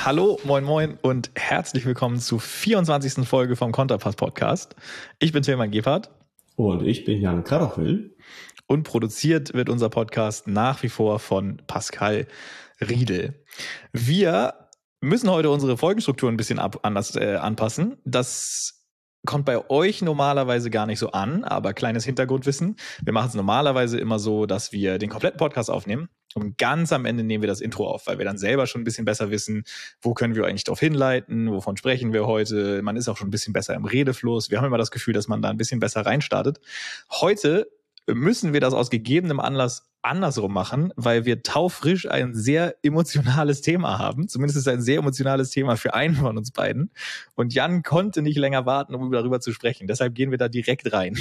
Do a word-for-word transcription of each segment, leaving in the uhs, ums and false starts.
Hallo, moin moin und herzlich willkommen zur vierundzwanzigsten Folge vom Konterpass Podcast. Ich bin Tilman Gebhardt. Und ich bin Jan Karochel. Und produziert wird unser Podcast nach wie vor von Pascal Riedel. Wir müssen heute unsere Folgenstruktur ein bisschen ab, anders äh, anpassen. Das kommt bei euch normalerweise gar nicht so an, aber kleines Hintergrundwissen. Wir machen es normalerweise immer so, dass wir den kompletten Podcast aufnehmen und ganz am Ende nehmen wir das Intro auf, weil wir dann selber schon ein bisschen besser wissen, wo können wir eigentlich drauf hinleiten, wovon sprechen wir heute. Man ist auch schon ein bisschen besser im Redefluss. Wir haben immer das Gefühl, dass man da ein bisschen besser reinstartet. Heute müssen wir das aus gegebenem Anlass andersrum machen, weil wir taufrisch ein sehr emotionales Thema haben. Zumindest ist es ein sehr emotionales Thema für einen von uns beiden. Und Jan konnte nicht länger warten, um darüber zu sprechen. Deshalb gehen wir da direkt rein.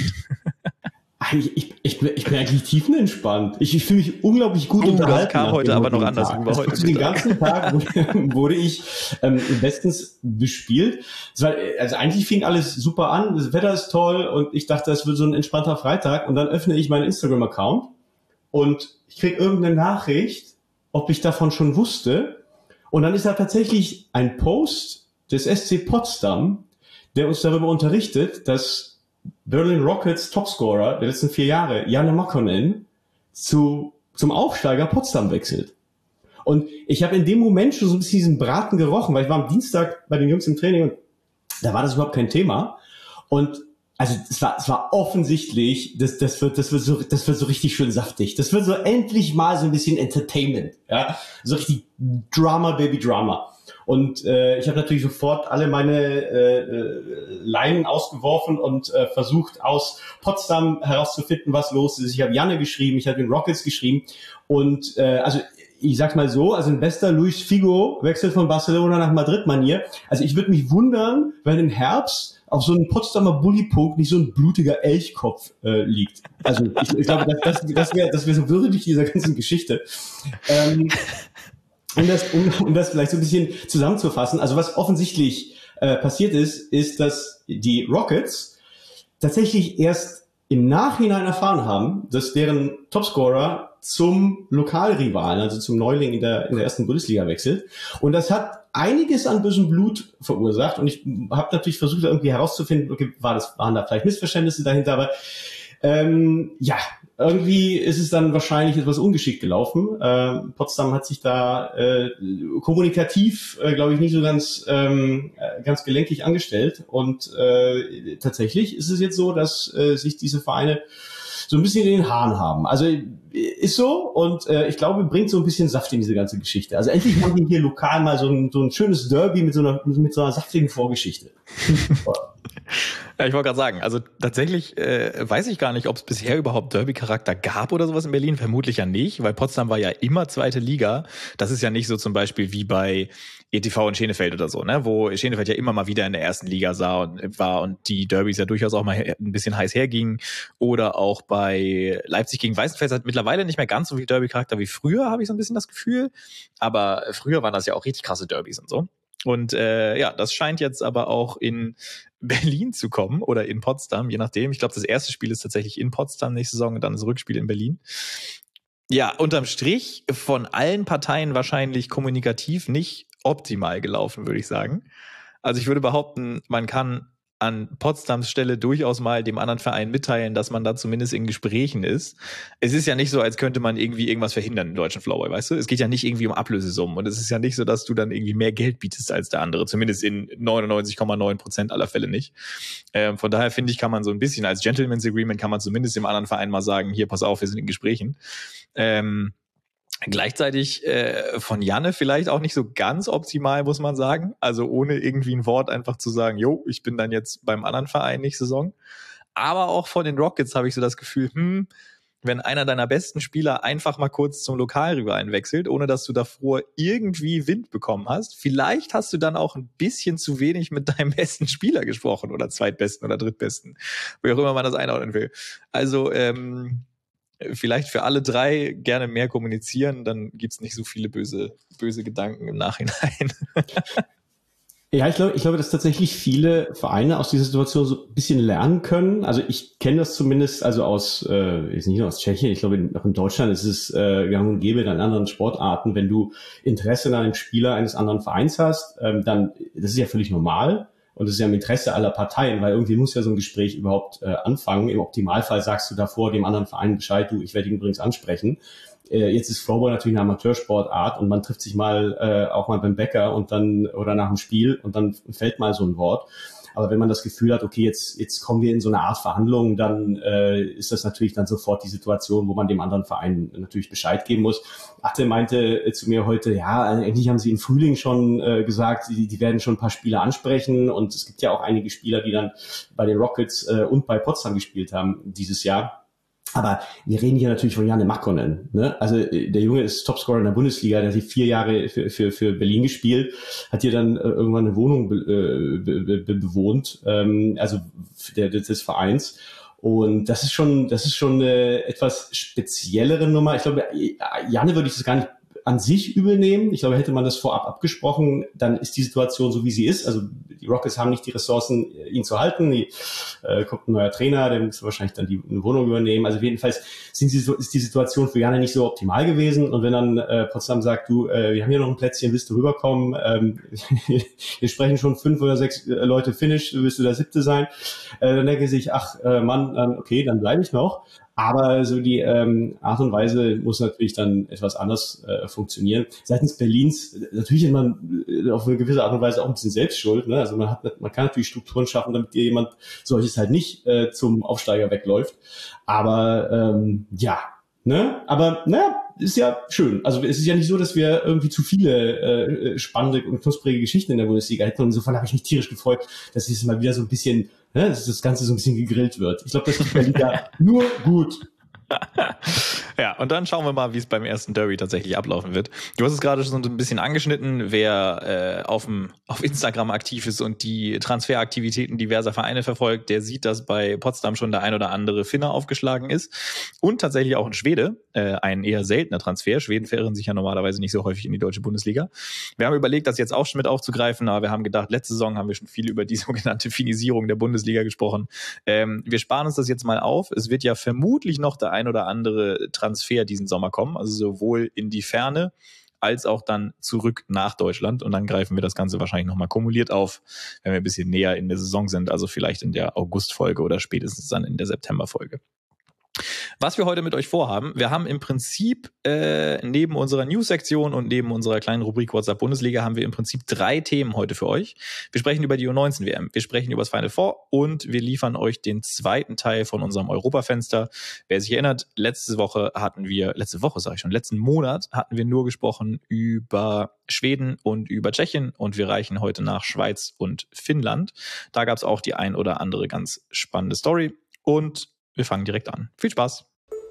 Ich, ich, ich, bin, ich bin eigentlich tiefenentspannt. Ich, ich fühle mich unglaublich gut oh, unterhalten. Das kam heute aber noch anders. Also heute den ganzen Tag wurde ich ähm, bestens bespielt. War, also eigentlich fing alles super an. Das Wetter ist toll und ich dachte, es wird so ein entspannter Freitag. Und dann öffne ich meinen Instagram-Account und ich kriege irgendeine Nachricht, ob ich davon schon wusste. Und dann ist da tatsächlich ein Post des S C Potsdam, der uns darüber unterrichtet, dass Berlin Rockets Topscorer der letzten vier Jahre, Janne Makkonen, zu, zum Aufsteiger Potsdam wechselt. Und ich habe in dem Moment schon so ein bisschen diesen Braten gerochen, weil ich war am Dienstag bei den Jungs im Training und da war das überhaupt kein Thema. Und also es war, es war offensichtlich, das, das wird, das wird so, das wird so richtig schön saftig. Das wird so endlich mal so ein bisschen Entertainment, ja, so richtig Drama, Baby Drama. Und äh, ich habe natürlich sofort alle meine äh, äh, Leinen ausgeworfen und äh, versucht, aus Potsdam herauszufinden, was los ist. Ich habe Janne geschrieben, ich habe den Rockets geschrieben und äh, also ich sag's mal so, also ein bester Luis Figo wechselt von Barcelona nach Madrid-Manier. Also ich würde mich wundern, wenn im Herbst auf so einem Potsdamer Bulli-Punkt nicht so ein blutiger Elchkopf äh, liegt. Also ich, ich glaube, das, das, das wäre das wär so würdig dieser ganzen Geschichte. Ähm, Um das, um, um das vielleicht so ein bisschen zusammenzufassen, also was offensichtlich äh, passiert ist, ist, dass die Rockets tatsächlich erst im Nachhinein erfahren haben, dass deren Topscorer zum Lokalrivalen, also zum Neuling in der, in der ersten Bundesliga wechselt. Und das hat einiges an bösem Blut verursacht. Und ich habe natürlich versucht, irgendwie herauszufinden, okay, war das, waren da vielleicht Missverständnisse dahinter, aber ähm, ja, irgendwie ist es dann wahrscheinlich etwas ungeschickt gelaufen. Äh, Potsdam hat sich da äh, kommunikativ, äh, glaube ich, nicht so ganz ähm, ganz gelenkig angestellt. Und äh, tatsächlich ist es jetzt so, dass äh, sich diese Vereine so ein bisschen in den Haaren haben. Also ist so und äh, ich glaube, bringt so ein bisschen Saft in diese ganze Geschichte. Also endlich haben wir hier lokal mal so ein, so ein schönes Derby mit so einer mit so einer saftigen Vorgeschichte. Ja, ich wollte gerade sagen, also tatsächlich äh, weiß ich gar nicht, ob es bisher überhaupt Derby-Charakter gab oder sowas in Berlin. Vermutlich ja nicht, weil Potsdam war ja immer zweite Liga. Das ist ja nicht so zum Beispiel wie bei E T V in Schenefeld oder so, ne, wo Schenefeld ja immer mal wieder in der ersten Liga sah und war und die Derbys ja durchaus auch mal ein bisschen heiß hergingen. Oder auch bei Leipzig gegen Weißenfels hat mittlerweile nicht mehr ganz so viel Derby-Charakter wie früher, habe ich so ein bisschen das Gefühl. Aber früher waren das ja auch richtig krasse Derbys und so. Und äh, ja, das scheint jetzt aber auch in Berlin zu kommen oder in Potsdam, je nachdem. Ich glaube, das erste Spiel ist tatsächlich in Potsdam nächste Saison und dann das Rückspiel in Berlin. Ja, unterm Strich von allen Parteien wahrscheinlich kommunikativ nicht optimal gelaufen, würde ich sagen. Also ich würde behaupten, man kann an Potsdams Stelle durchaus mal dem anderen Verein mitteilen, dass man da zumindest in Gesprächen ist. Es ist ja nicht so, als könnte man irgendwie irgendwas verhindern im deutschen Floorball, weißt du? Es geht ja nicht irgendwie um Ablösesummen und es ist ja nicht so, dass du dann irgendwie mehr Geld bietest als der andere, zumindest in neunundneunzig Komma neun Prozent aller Fälle nicht. Ähm, von daher finde ich, kann man so ein bisschen als Gentleman's Agreement kann man zumindest dem anderen Verein mal sagen, hier, pass auf, wir sind in Gesprächen. Ähm, Gleichzeitig äh, von Janne vielleicht auch nicht so ganz optimal, muss man sagen. Also ohne irgendwie ein Wort einfach zu sagen, jo, ich bin dann jetzt beim anderen Verein nächste Saison. Aber auch von den Rockets habe ich so das Gefühl, hm, wenn einer deiner besten Spieler einfach mal kurz zum Lokalrivalen wechselt, ohne dass du davor irgendwie Wind bekommen hast, vielleicht hast du dann auch ein bisschen zu wenig mit deinem besten Spieler gesprochen oder zweitbesten oder drittbesten, wie auch immer man das einordnen will. Also ähm, vielleicht für alle drei gerne mehr kommunizieren, dann gibt's nicht so viele böse, böse Gedanken im Nachhinein. Ja, ich glaube, ich glaube, dass tatsächlich viele Vereine aus dieser Situation so ein bisschen lernen können. Also ich kenne das zumindest, also aus, äh, jetzt nicht nur aus Tschechien, ich glaube, auch in Deutschland ist es äh, gang und gäbe in anderen Sportarten, wenn du Interesse an einem Spieler eines anderen Vereins hast, ähm, dann, das ist ja völlig normal. Und das ist ja im Interesse aller Parteien, weil irgendwie muss ja so ein Gespräch überhaupt äh, anfangen. Im Optimalfall sagst du davor dem anderen Verein Bescheid, du, ich werde ihn übrigens ansprechen. Äh, jetzt ist Floorball natürlich eine Amateursportart und man trifft sich mal äh, auch mal beim Bäcker und dann oder nach dem Spiel und dann fällt mal so ein Wort. Aber wenn man das Gefühl hat, okay, jetzt jetzt kommen wir in so eine Art Verhandlung, dann äh, ist das natürlich dann sofort die Situation, wo man dem anderen Verein natürlich Bescheid geben muss. Atte meinte äh, zu mir heute, ja, endlich haben sie im Frühling schon äh, gesagt, die, die werden schon ein paar Spieler ansprechen und es gibt ja auch einige Spieler, die dann bei den Rockets äh, und bei Potsdam gespielt haben dieses Jahr. Aber wir reden hier natürlich von Janne Makkonen. Ne? Also der Junge ist Topscorer in der Bundesliga, der hat hier vier Jahre für, für, für Berlin gespielt, hat hier dann äh, irgendwann eine Wohnung be, äh, be, be, bewohnt, ähm, also der, des Vereins. Und das ist schon, das ist schon eine etwas speziellere Nummer. Ich glaube, Janne würde ich das gar nicht an sich übel nehmen. Ich glaube, hätte man das vorab abgesprochen, dann ist die Situation so, wie sie ist. Also die Rockets haben nicht die Ressourcen, ihn zu halten. Die, äh, kommt ein neuer Trainer, der muss wahrscheinlich dann die eine Wohnung übernehmen. Also jedenfalls sind sie, ist die Situation für Janne nicht so optimal gewesen. Und wenn dann äh, Potsdam sagt, du, äh, wir haben hier noch ein Plätzchen, willst du rüberkommen? Ähm, wir sprechen schon fünf oder sechs äh, Leute Finnisch, willst du der Siebte sein? Äh, dann denke ich, ach äh, Mann, dann, okay, dann bleibe ich noch. Aber so die ähm, Art und Weise muss natürlich dann etwas anders äh, funktionieren. Seitens Berlins, natürlich ist man äh, auf eine gewisse Art und Weise auch ein bisschen selbst schuld. Ne? Also man hat, man kann natürlich Strukturen schaffen, damit dir jemand solches halt nicht äh, zum Aufsteiger wegläuft. Aber ähm, ja, ne? Aber naja, ist ja schön. Also es ist ja nicht so, dass wir irgendwie zu viele äh, spannende und knusprige Geschichten in der Bundesliga hätten. Und insofern habe ich mich tierisch gefreut, dass es mal wieder so ein bisschen, ne, dass das Ganze so ein bisschen gegrillt wird. Ich glaube, das tut der Liga nur gut. Ja, und dann schauen wir mal, wie es beim ersten Derby tatsächlich ablaufen wird. Du hast es gerade schon so ein bisschen angeschnitten, wer äh, auf, dem, auf Instagram aktiv ist und die Transferaktivitäten diverser Vereine verfolgt, der sieht, dass bei Potsdam schon der ein oder andere Finne aufgeschlagen ist und tatsächlich auch ein Schwede, äh, ein eher seltener Transfer. Schweden verirren sich ja normalerweise nicht so häufig in die deutsche Bundesliga. Wir haben überlegt, das jetzt auch schon mit aufzugreifen, aber wir haben gedacht, letzte Saison haben wir schon viel über die sogenannte Finisierung der Bundesliga gesprochen. Ähm, wir sparen uns das jetzt mal auf. Es wird ja vermutlich noch der ein oder andere Transfer diesen Sommer kommen, also sowohl in die Ferne als auch dann zurück nach Deutschland und dann greifen wir das Ganze wahrscheinlich nochmal kumuliert auf, wenn wir ein bisschen näher in der Saison sind, also vielleicht in der August-Folge oder spätestens dann in der September-Folge. Was wir heute mit euch vorhaben, wir haben im Prinzip äh, neben unserer News-Sektion und neben unserer kleinen Rubrik WhatsApp Bundesliga haben wir im Prinzip drei Themen heute für euch. Wir sprechen über die U neunzehn W M, wir sprechen über das Final Four und wir liefern euch den zweiten Teil von unserem Europafenster. Wer sich erinnert, letzte Woche hatten wir, letzte Woche sage ich schon, letzten Monat hatten wir nur gesprochen über Schweden und über Tschechien und wir reichen heute nach Schweiz und Finnland. Da gab es auch die ein oder andere ganz spannende Story und wir fangen direkt an. Viel Spaß!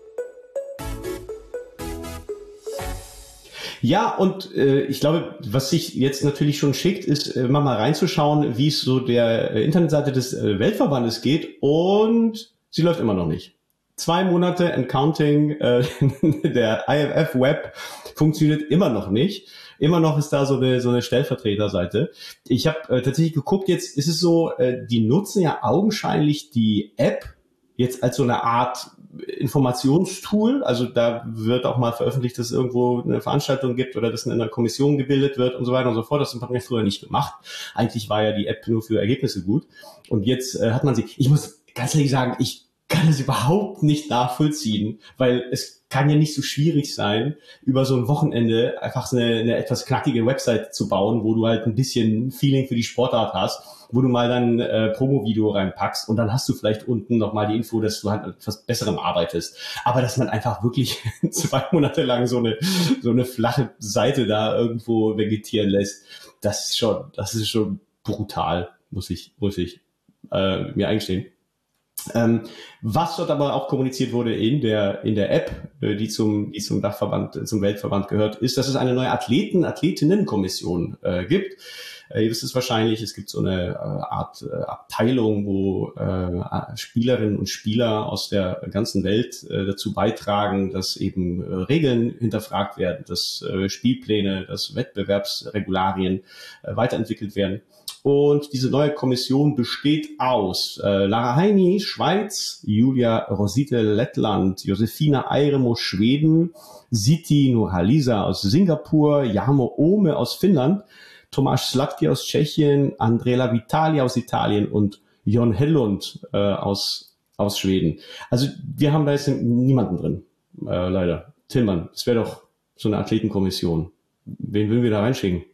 Ja, und äh, ich glaube, was sich jetzt natürlich schon schickt, ist äh, mal reinzuschauen, wie es so der äh, Internetseite des äh, Weltverbandes geht und sie läuft immer noch nicht. Zwei Monate and counting, äh, der I F F Web funktioniert immer noch nicht. Immer noch ist da so eine, so eine Stellvertreterseite. Ich habe äh, tatsächlich geguckt, jetzt ist es so, äh, die nutzen ja augenscheinlich die App jetzt als so eine Art Informationstool, also da wird auch mal veröffentlicht, dass es irgendwo eine Veranstaltung gibt oder dass in einer Kommission gebildet wird und so weiter und so fort. Das hat man früher nicht gemacht. Eigentlich war ja die App nur für Ergebnisse gut. Und jetzt äh, hat man sie, ich muss ganz ehrlich sagen, ich kann es überhaupt nicht nachvollziehen, weil es kann ja nicht so schwierig sein, über so ein Wochenende einfach eine, eine etwas knackige Website zu bauen, wo du halt ein bisschen Feeling für die Sportart hast, wo du mal dann äh, Promo-Video reinpackst und dann hast du vielleicht unten nochmal die Info, dass du halt etwas Besserem arbeitest. Aber dass man einfach wirklich zwei Monate lang so eine so eine flache Seite da irgendwo vegetieren lässt, das ist schon, das ist schon brutal, muss ich, muss ich äh, mir eingestehen. Ähm, was dort aber auch kommuniziert wurde in der in der App, äh, die zum die zum Dachverband, zum Weltverband gehört, ist, dass es eine neue Athleten Athletinnenkommission äh, gibt. Äh, ihr wisst es wahrscheinlich, es gibt so eine äh, Art äh, Abteilung, wo äh, Spielerinnen und Spieler aus der ganzen Welt äh, dazu beitragen, dass eben äh, Regeln hinterfragt werden, dass äh, Spielpläne, dass Wettbewerbsregularien äh, weiterentwickelt werden. Und diese neue Kommission besteht aus äh, Lara Heini, Schweiz, Julia Rosite, Lettland, Josefina Eiremo, Schweden, Siti Nurhalisa aus Singapur, Jarmo Ome aus Finnland, Tomáš Sladký aus Tschechien, Andrea Vitali aus Italien und Jon Hellund äh, aus, aus Schweden. Also wir haben da jetzt niemanden drin, äh, leider. Tillmann, das wäre doch so eine Athletenkommission. Wen würden wir da reinschicken?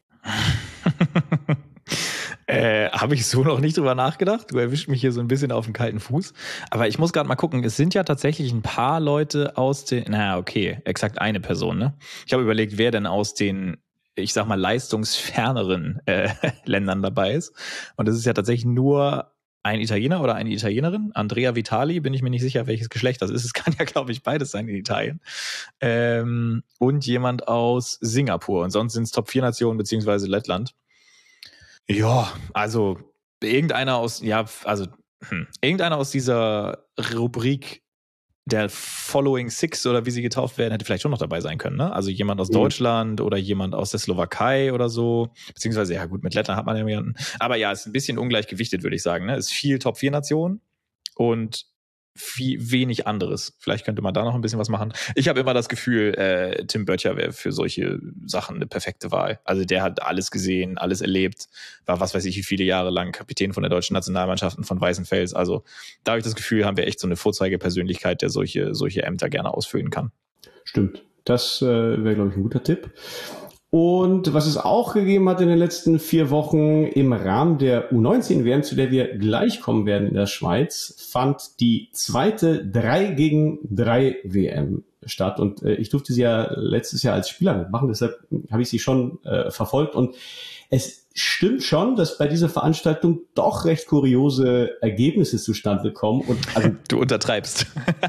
Äh, habe ich so noch nicht drüber nachgedacht. Du erwischt mich hier so ein bisschen auf den kalten Fuß. Aber ich muss gerade mal gucken, es sind ja tatsächlich ein paar Leute aus den, naja, okay, exakt eine Person, ne? Ich habe überlegt, wer denn aus den, ich sag mal, leistungsferneren äh, Ländern dabei ist. Und das ist ja tatsächlich nur ein Italiener oder eine Italienerin. Andrea Vitali, bin ich mir nicht sicher, welches Geschlecht das ist. Es kann ja, glaube ich, beides sein in Italien. Ähm, und jemand aus Singapur. Und sonst sind es Top vier Nationen beziehungsweise Lettland. Ja, also irgendeiner aus, ja, also hm, irgendeiner aus dieser Rubrik der Following Six oder wie sie getauft werden, hätte vielleicht schon noch dabei sein können, ne? Also jemand aus mhm. Deutschland oder jemand aus der Slowakei oder so, beziehungsweise, ja gut, mit Lettland hat man ja jemanden, aber ja, ist ein bisschen ungleich gewichtet, würde ich sagen, ne? Ist viel Top vier Nationen und viel, wenig anderes. Vielleicht könnte man da noch ein bisschen was machen. Ich habe immer das Gefühl, äh, Tim Böttcher wäre für solche Sachen eine perfekte Wahl. Also der hat alles gesehen, alles erlebt, war was weiß ich wie viele Jahre lang Kapitän von der deutschen Nationalmannschaft und von Weißenfels. Also da habe ich das Gefühl, haben wir echt so eine Vorzeigepersönlichkeit, der solche, solche Ämter gerne ausfüllen kann. Stimmt. Das äh, wäre, glaube ich, ein guter Tipp. Und was es auch gegeben hat in den letzten vier Wochen im Rahmen der U neunzehn W M, zu der wir gleich kommen werden in der Schweiz, fand die zweite drei gegen drei W M statt. Und äh, ich durfte sie ja letztes Jahr als Spieler mitmachen, deshalb habe ich sie schon äh, verfolgt. Und es stimmt schon, dass bei dieser Veranstaltung doch recht kuriose Ergebnisse zustande kommen. Und also, du untertreibst.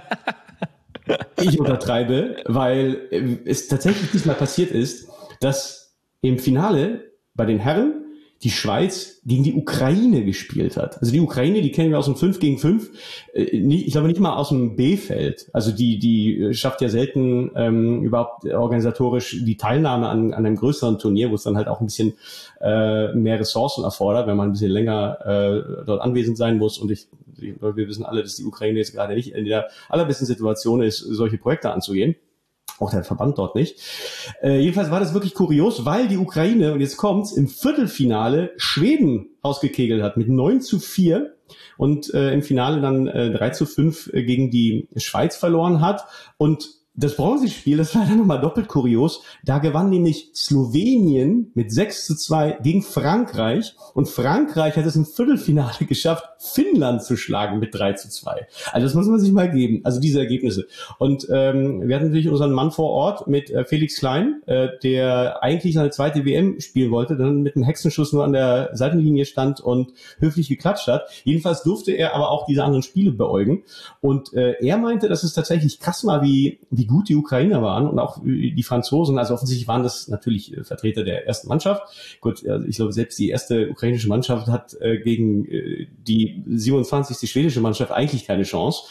Ich untertreibe, weil es tatsächlich diesmal passiert ist, dass im Finale bei den Herren die Schweiz gegen die Ukraine gespielt hat. Also die Ukraine, die kennen wir aus dem fünf gegen fünf, ich glaube nicht mal aus dem B-Feld. Also die die schafft ja selten ähm, überhaupt organisatorisch die Teilnahme an, an einem größeren Turnier, wo es dann halt auch ein bisschen äh, mehr Ressourcen erfordert, wenn man ein bisschen länger äh, dort anwesend sein muss. Und ich, wir wissen alle, dass die Ukraine jetzt gerade nicht in der allerbesten Situation ist, solche Projekte anzugehen. Auch der Verband dort nicht. Äh, jedenfalls war das wirklich kurios, weil die Ukraine, und jetzt kommt's, im Viertelfinale Schweden ausgekegelt hat mit neun zu vier und äh, im Finale dann äh, drei zu fünf äh, gegen die Schweiz verloren hat. Und das Bronzespiel, das war dann nochmal doppelt kurios. Da gewann nämlich Slowenien mit sechs zu zwei gegen Frankreich. Und Frankreich hat es im Viertelfinale geschafft, Finnland zu schlagen mit drei zu zwei. Also das muss man sich mal geben. Also diese Ergebnisse. Und ähm, wir hatten natürlich unseren Mann vor Ort mit äh, Felix Klein, äh, der eigentlich seine zweite W M spielen wollte, dann mit einem Hexenschuss nur an der Seitenlinie stand und höflich geklatscht hat. Jedenfalls durfte er aber auch diese anderen Spiele beäugen. Und äh, er meinte, dass es tatsächlich krass war, wie wie gut die Ukrainer waren und auch die Franzosen. Also offensichtlich waren das natürlich Vertreter der ersten Mannschaft. Gut, also ich glaube, selbst die erste ukrainische Mannschaft hat äh, gegen äh, die siebenundzwanzigste schwedische Mannschaft eigentlich keine Chance.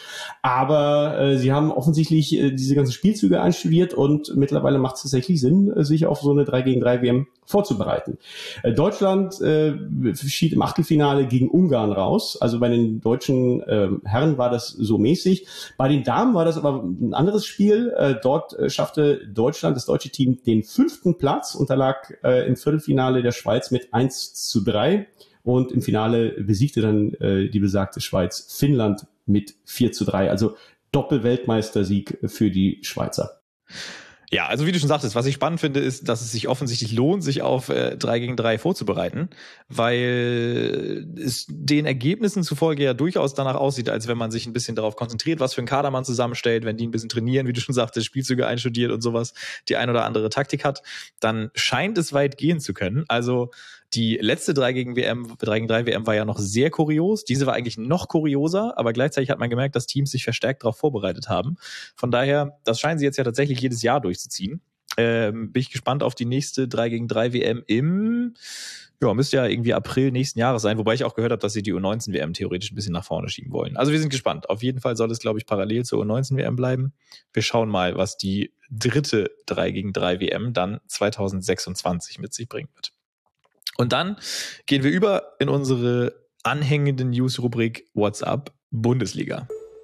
Aber äh, sie haben offensichtlich äh, diese ganzen Spielzüge einstudiert und mittlerweile macht es tatsächlich Sinn, äh, sich auf so eine drei gegen drei W M vorzubereiten. Äh, Deutschland äh, schied im Achtelfinale gegen Ungarn raus. Also bei den deutschen äh, Herren war das so mäßig. Bei den Damen war das aber ein anderes Spiel. Äh, dort äh, schaffte Deutschland, das deutsche Team, den fünften Platz, unterlag äh, im Viertelfinale der Schweiz mit eins zu drei und im Finale besiegte dann äh, die besagte Schweiz Finnland mit vier zu drei. Also Doppel-Weltmeistersieg für die Schweizer. Ja, also wie du schon sagtest, was ich spannend finde, ist, dass es sich offensichtlich lohnt, sich auf äh, drei gegen drei vorzubereiten, weil es den Ergebnissen zufolge ja durchaus danach aussieht, als wenn man sich ein bisschen darauf konzentriert, was für einen Kader man zusammenstellt, wenn die ein bisschen trainieren, wie du schon sagtest, Spielzüge einstudiert und sowas, die ein oder andere Taktik hat, dann scheint es weit gehen zu können. Also die letzte drei gegen W M, drei gegen drei W M war ja noch sehr kurios. Diese war eigentlich noch kurioser, aber gleichzeitig hat man gemerkt, dass Teams sich verstärkt darauf vorbereitet haben. Von daher, das scheinen sie jetzt ja tatsächlich jedes Jahr durchzuziehen. Ähm, bin ich gespannt auf die nächste drei gegen drei W M im, ja, müsste ja irgendwie April nächsten Jahres sein, wobei ich auch gehört habe, dass sie die U neunzehn W M theoretisch ein bisschen nach vorne schieben wollen. Also wir sind gespannt. Auf jeden Fall soll es, glaube ich, parallel zur U neunzehn W M bleiben. Wir schauen mal, was die dritte drei gegen drei W M dann zwanzig sechsundzwanzig mit sich bringen wird. Und dann gehen wir über in unsere anhängende News-Rubrik WhatsApp Bundesliga.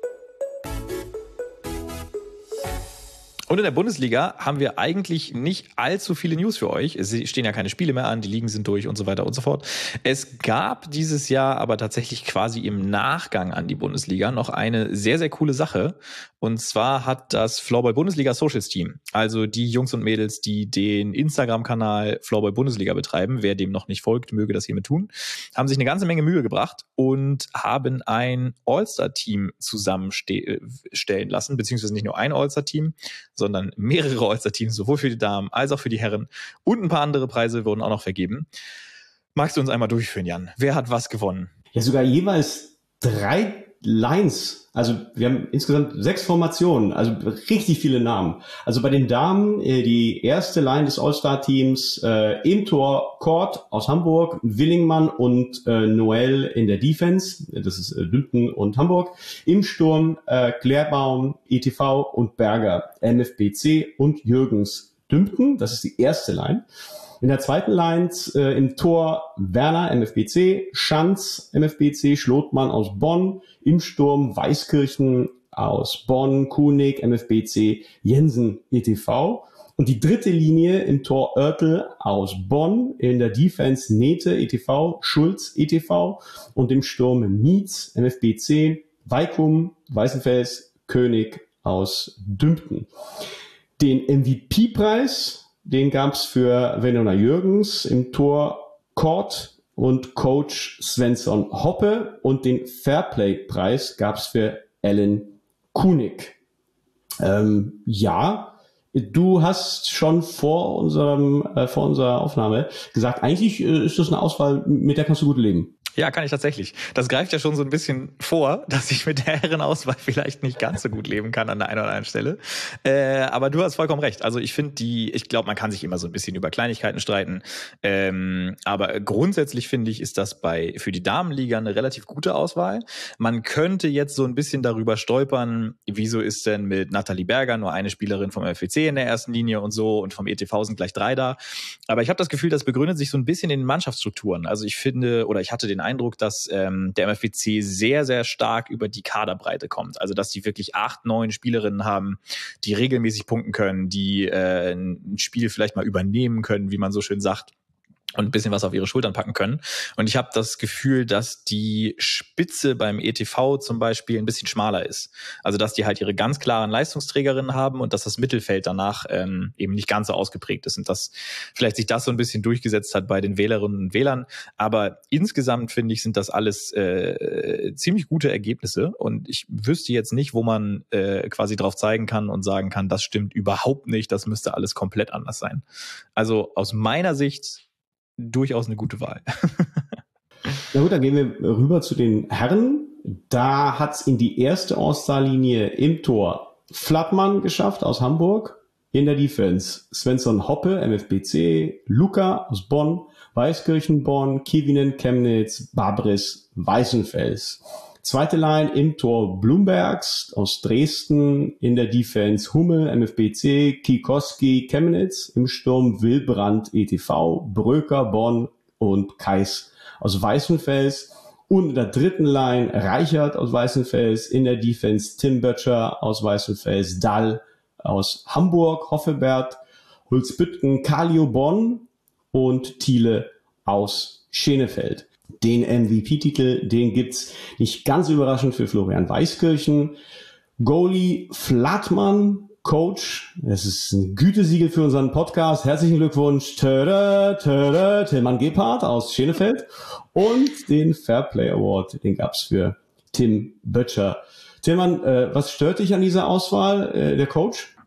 Und in der Bundesliga haben wir eigentlich nicht allzu viele News für euch. Es stehen ja keine Spiele mehr an, die Ligen sind durch und so weiter und so fort. Es gab dieses Jahr aber tatsächlich quasi im Nachgang an die Bundesliga noch eine sehr, sehr coole Sache. Und zwar hat das Floorball Bundesliga Socials Team, also die Jungs und Mädels, die den Instagram-Kanal Floorball Bundesliga betreiben, wer dem noch nicht folgt, möge das hiermit tun, haben sich eine ganze Menge Mühe gebracht und haben ein All-Star-Team zusammenstellen lassen, beziehungsweise nicht nur ein All-Star-Team, sondern mehrere All-Star-Teams, sowohl für die Damen als auch für die Herren. Und ein paar andere Preise wurden auch noch vergeben. Magst du uns einmal durchführen, Jan? Wer hat was gewonnen? Ja, sogar jeweils drei Lines. Also wir haben insgesamt sechs Formationen, also richtig viele Namen. Also bei den Damen äh, die erste Line des All-Star-Teams äh, im Tor Kort aus Hamburg, Willingmann und äh, Noel in der Defense, das ist äh, Dümpten und Hamburg. Im Sturm äh, Klärbaum, E T V und Berger, M F B C und Jürgens Dümpten, das ist die erste Line. In der zweiten Line äh, im Tor Werner, M F B C, Schanz, M F B C, Schlotmann aus Bonn, im Sturm Weißkirchen aus Bonn, Kunig, M F B C, Jensen, E T V. Und die dritte Linie im Tor Oertel aus Bonn, in der Defense Nete, E T V, Schulz, E T V und im Sturm Mietz, M F B C, Weikum, Weißenfels, König aus Dümpten. Den M V P-Preis, den gab's für Venona Jürgens, im Tor Kort und Coach Svensson Hoppe und den Fairplay-Preis gab's für Ellen Kunig. Ähm, ja, du hast schon vor unserem äh, vor unserer Aufnahme gesagt, eigentlich äh, ist das eine Auswahl, mit der kannst du gut leben. Ja, kann ich tatsächlich. Das greift ja schon so ein bisschen vor, dass ich mit der Herrenauswahl vielleicht nicht ganz so gut leben kann an der einen oder anderen Stelle. Äh, aber du hast vollkommen recht. Also ich finde die, ich glaube, man kann sich immer so ein bisschen über Kleinigkeiten streiten. Ähm, aber grundsätzlich finde ich, ist das bei für die Damenliga eine relativ gute Auswahl. Man könnte jetzt so ein bisschen darüber stolpern, wieso ist denn mit Nathalie Berger nur eine Spielerin vom F C C in der ersten Linie und so und vom E T V sind gleich drei da. Aber ich habe das Gefühl, das begründet sich so ein bisschen in den Mannschaftsstrukturen. Also ich finde, oder ich hatte den Eindruck, dass ähm, der M F B C sehr, sehr stark über die Kaderbreite kommt. Also dass die wirklich acht, neun Spielerinnen haben, die regelmäßig punkten können, die äh, ein Spiel vielleicht mal übernehmen können, wie man so schön sagt, und ein bisschen was auf ihre Schultern packen können. Und ich habe das Gefühl, dass die Spitze beim E T V zum Beispiel ein bisschen schmaler ist. Also dass die halt ihre ganz klaren Leistungsträgerinnen haben und dass das Mittelfeld danach ähm, eben nicht ganz so ausgeprägt ist und dass vielleicht sich das so ein bisschen durchgesetzt hat bei den Wählerinnen und Wählern. Aber insgesamt finde ich, sind das alles äh, ziemlich gute Ergebnisse und ich wüsste jetzt nicht, wo man äh, quasi drauf zeigen kann und sagen kann, das stimmt überhaupt nicht, das müsste alles komplett anders sein. Also aus meiner Sicht durchaus eine gute Wahl. Na gut, dann gehen wir rüber zu den Herren. Da hat's in die erste All-Star-Linie im Tor Flattmann geschafft aus Hamburg. In der Defense Svensson Hoppe, M F B C, Luca aus Bonn, Weißkirchen Bonn, Kivinen Chemnitz, Babris Weißenfels. Zweite Line im Tor Blumbergs aus Dresden, in der Defense Hummel, M F B C, Kikoski, Chemnitz, im Sturm Wilbrand, E T V, Bröker, Bonn und Kais aus Weißenfels. Und in der dritten Line Reichert aus Weißenfels, in der Defense Tim Böttcher aus Weißenfels, Dall aus Hamburg, Hoffebert, Hulzbüttgen, Kalio Bonn und Thiele aus Schenefeld. Den M V P-Titel, den gibt's nicht ganz überraschend für Florian Weißkirchen. Goalie Flattmann, Coach, das ist ein Gütesiegel für unseren Podcast. Herzlichen Glückwunsch, tada, tada, Tillmann Gebhardt aus Schenefeld. Und den Fairplay Award, den gab's für Tim Böttcher. Tillmann, äh, was stört dich an dieser Auswahl, äh, der Coach?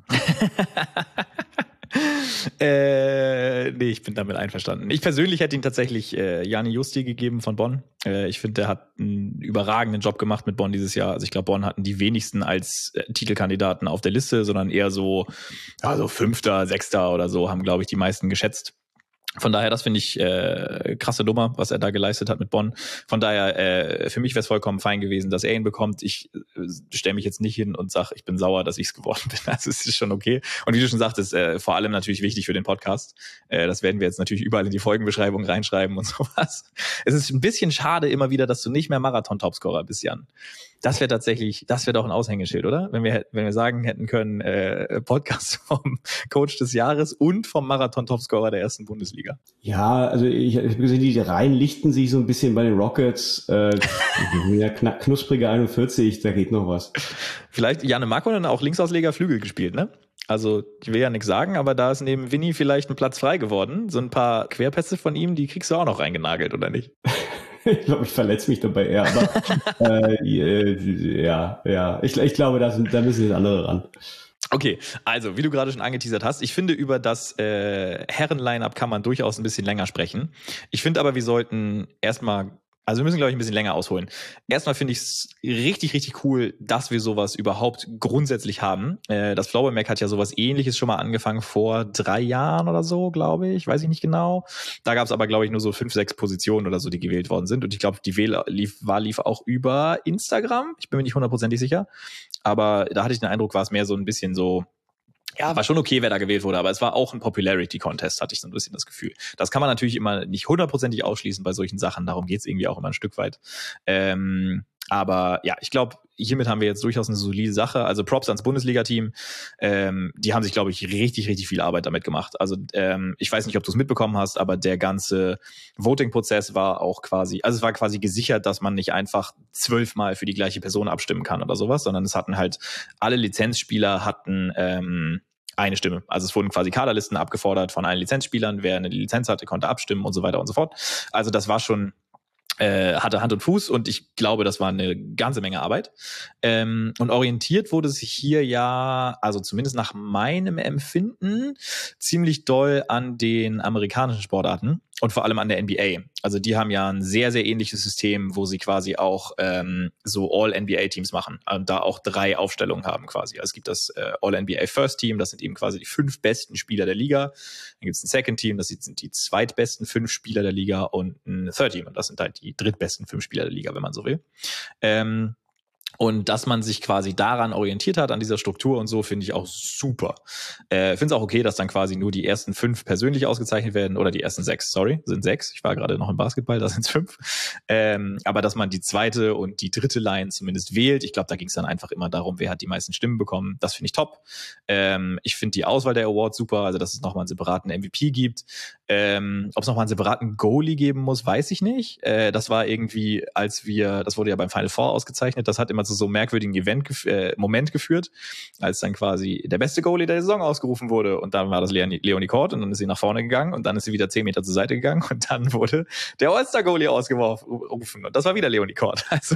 äh, nee, ich bin damit einverstanden. Ich persönlich hätte ihn tatsächlich äh, Jani Justi gegeben von Bonn. Äh, ich finde, der hat einen überragenden Job gemacht mit Bonn dieses Jahr. Also ich glaube, Bonn hatten die wenigsten als äh, Titelkandidaten auf der Liste, sondern eher so, ja, so Fünfter, Sechster oder so haben, glaube ich, die meisten geschätzt. Von daher, das finde ich äh, krasse Nummer, was er da geleistet hat mit Bonn. Von daher, äh, für mich wäre es vollkommen fein gewesen, dass er ihn bekommt. Ich äh, stelle mich jetzt nicht hin und sage, ich bin sauer, dass ich es geworden bin. Also es ist schon okay. Und wie du schon sagtest, äh, vor allem natürlich wichtig für den Podcast. Äh, das werden wir jetzt natürlich überall in die Folgenbeschreibung reinschreiben und sowas. Es ist ein bisschen schade immer wieder, dass du nicht mehr Marathon-Topscorer bist, Jan. Das wäre tatsächlich, das wäre doch ein Aushängeschild, oder? Wenn wir, wenn wir sagen hätten können, äh, Podcast vom Coach des Jahres und vom Marathon-Topscorer der ersten Bundesliga. Ja, also ich, ich habe gesehen, die Reihen lichten sich so ein bisschen bei den Rockets. Äh, ja, knapp, knusprige einundvierzig, da geht noch was. Vielleicht Janne Markkonen auch Linksausleger Flügel gespielt, ne? Also ich will ja nichts sagen, aber da ist neben Vinny vielleicht ein Platz frei geworden. So ein paar Querpässe von ihm, die kriegst du auch noch reingenagelt, oder nicht? Ich glaube, ich verletze mich dabei eher, aber äh, ja, ja. Ich, ich glaube, da, sind, da müssen jetzt andere ran. Okay, also wie du gerade schon angeteasert hast, ich finde, über das äh, Herren-Line-Up kann man durchaus ein bisschen länger sprechen. Ich finde aber, wir sollten erstmal, also wir müssen, glaube ich, ein bisschen länger ausholen. Erstmal finde ich es richtig, richtig cool, dass wir sowas überhaupt grundsätzlich haben. Äh, das Flower Mac hat ja sowas Ähnliches schon mal angefangen vor drei Jahren oder so, glaube ich. Weiß ich nicht genau. Da gab es aber, glaube ich, nur so fünf, sechs Positionen oder so, die gewählt worden sind. Und ich glaube, die Wahl lief, Wahl lief auch über Instagram. Ich bin mir nicht hundertprozentig sicher. Aber da hatte ich den Eindruck, war es mehr so ein bisschen so, ja, war schon okay, wer da gewählt wurde, aber es war auch ein Popularity-Contest, hatte ich so ein bisschen das Gefühl. Das kann man natürlich immer nicht hundertprozentig ausschließen bei solchen Sachen, darum geht's irgendwie auch immer ein Stück weit. Ähm, aber ja, ich glaube, hiermit haben wir jetzt durchaus eine solide Sache. Also Props ans Bundesliga-Team. Ähm, die haben sich, glaube ich, richtig, richtig viel Arbeit damit gemacht. Also ähm, ich weiß nicht, ob du es mitbekommen hast, aber der ganze Voting-Prozess war auch quasi, also es war quasi gesichert, dass man nicht einfach zwölfmal für die gleiche Person abstimmen kann oder sowas, sondern es hatten halt, alle Lizenzspieler hatten ähm, eine Stimme. Also es wurden quasi Kaderlisten abgefordert von allen Lizenzspielern. Wer eine Lizenz hatte, konnte abstimmen und so weiter und so fort. Also das war schon, äh, hatte Hand und Fuß und ich glaube, das war eine ganze Menge Arbeit. Ähm, und orientiert wurde sich hier ja, also zumindest nach meinem Empfinden, ziemlich doll an den amerikanischen Sportarten und vor allem an der N B A. Also die haben ja ein sehr, sehr ähnliches System, wo sie quasi auch ähm, so All-N B A-Teams machen und da auch drei Aufstellungen haben quasi. Also es gibt das äh, All-N B A First Team, das sind eben quasi die fünf besten Spieler der Liga. Dann gibt es ein Second Team, das sind die zweitbesten fünf Spieler der Liga und ein Third Team und das sind halt die drittbesten fünf Spieler der Liga, wenn man so will. Ähm, Und dass man sich quasi daran orientiert hat, an dieser Struktur und so, finde ich auch super. Äh, finde es auch okay, dass dann quasi nur die ersten fünf persönlich ausgezeichnet werden, oder die ersten sechs, sorry, sind sechs. Ich war gerade noch im Basketball, da sind es fünf. Ähm, aber dass man die zweite und die dritte Line zumindest wählt, ich glaube, da ging es dann einfach immer darum, wer hat die meisten Stimmen bekommen. Das finde ich top. Ähm, ich finde die Auswahl der Awards super, also dass es nochmal einen separaten M V P gibt. Ähm, ob es nochmal einen separaten Goalie geben muss, weiß ich nicht. Äh, das war irgendwie, als wir, das wurde ja beim Final Four ausgezeichnet, das hat immer zu so einem merkwürdigen Event, äh, Moment geführt, als dann quasi der beste Goalie der Saison ausgerufen wurde und dann war das Leonie, Leonie Kort und dann ist sie nach vorne gegangen und dann ist sie wieder zehn Meter zur Seite gegangen und dann wurde der All-Star-Goalie ausgerufen und das war wieder Leonie Kort. Also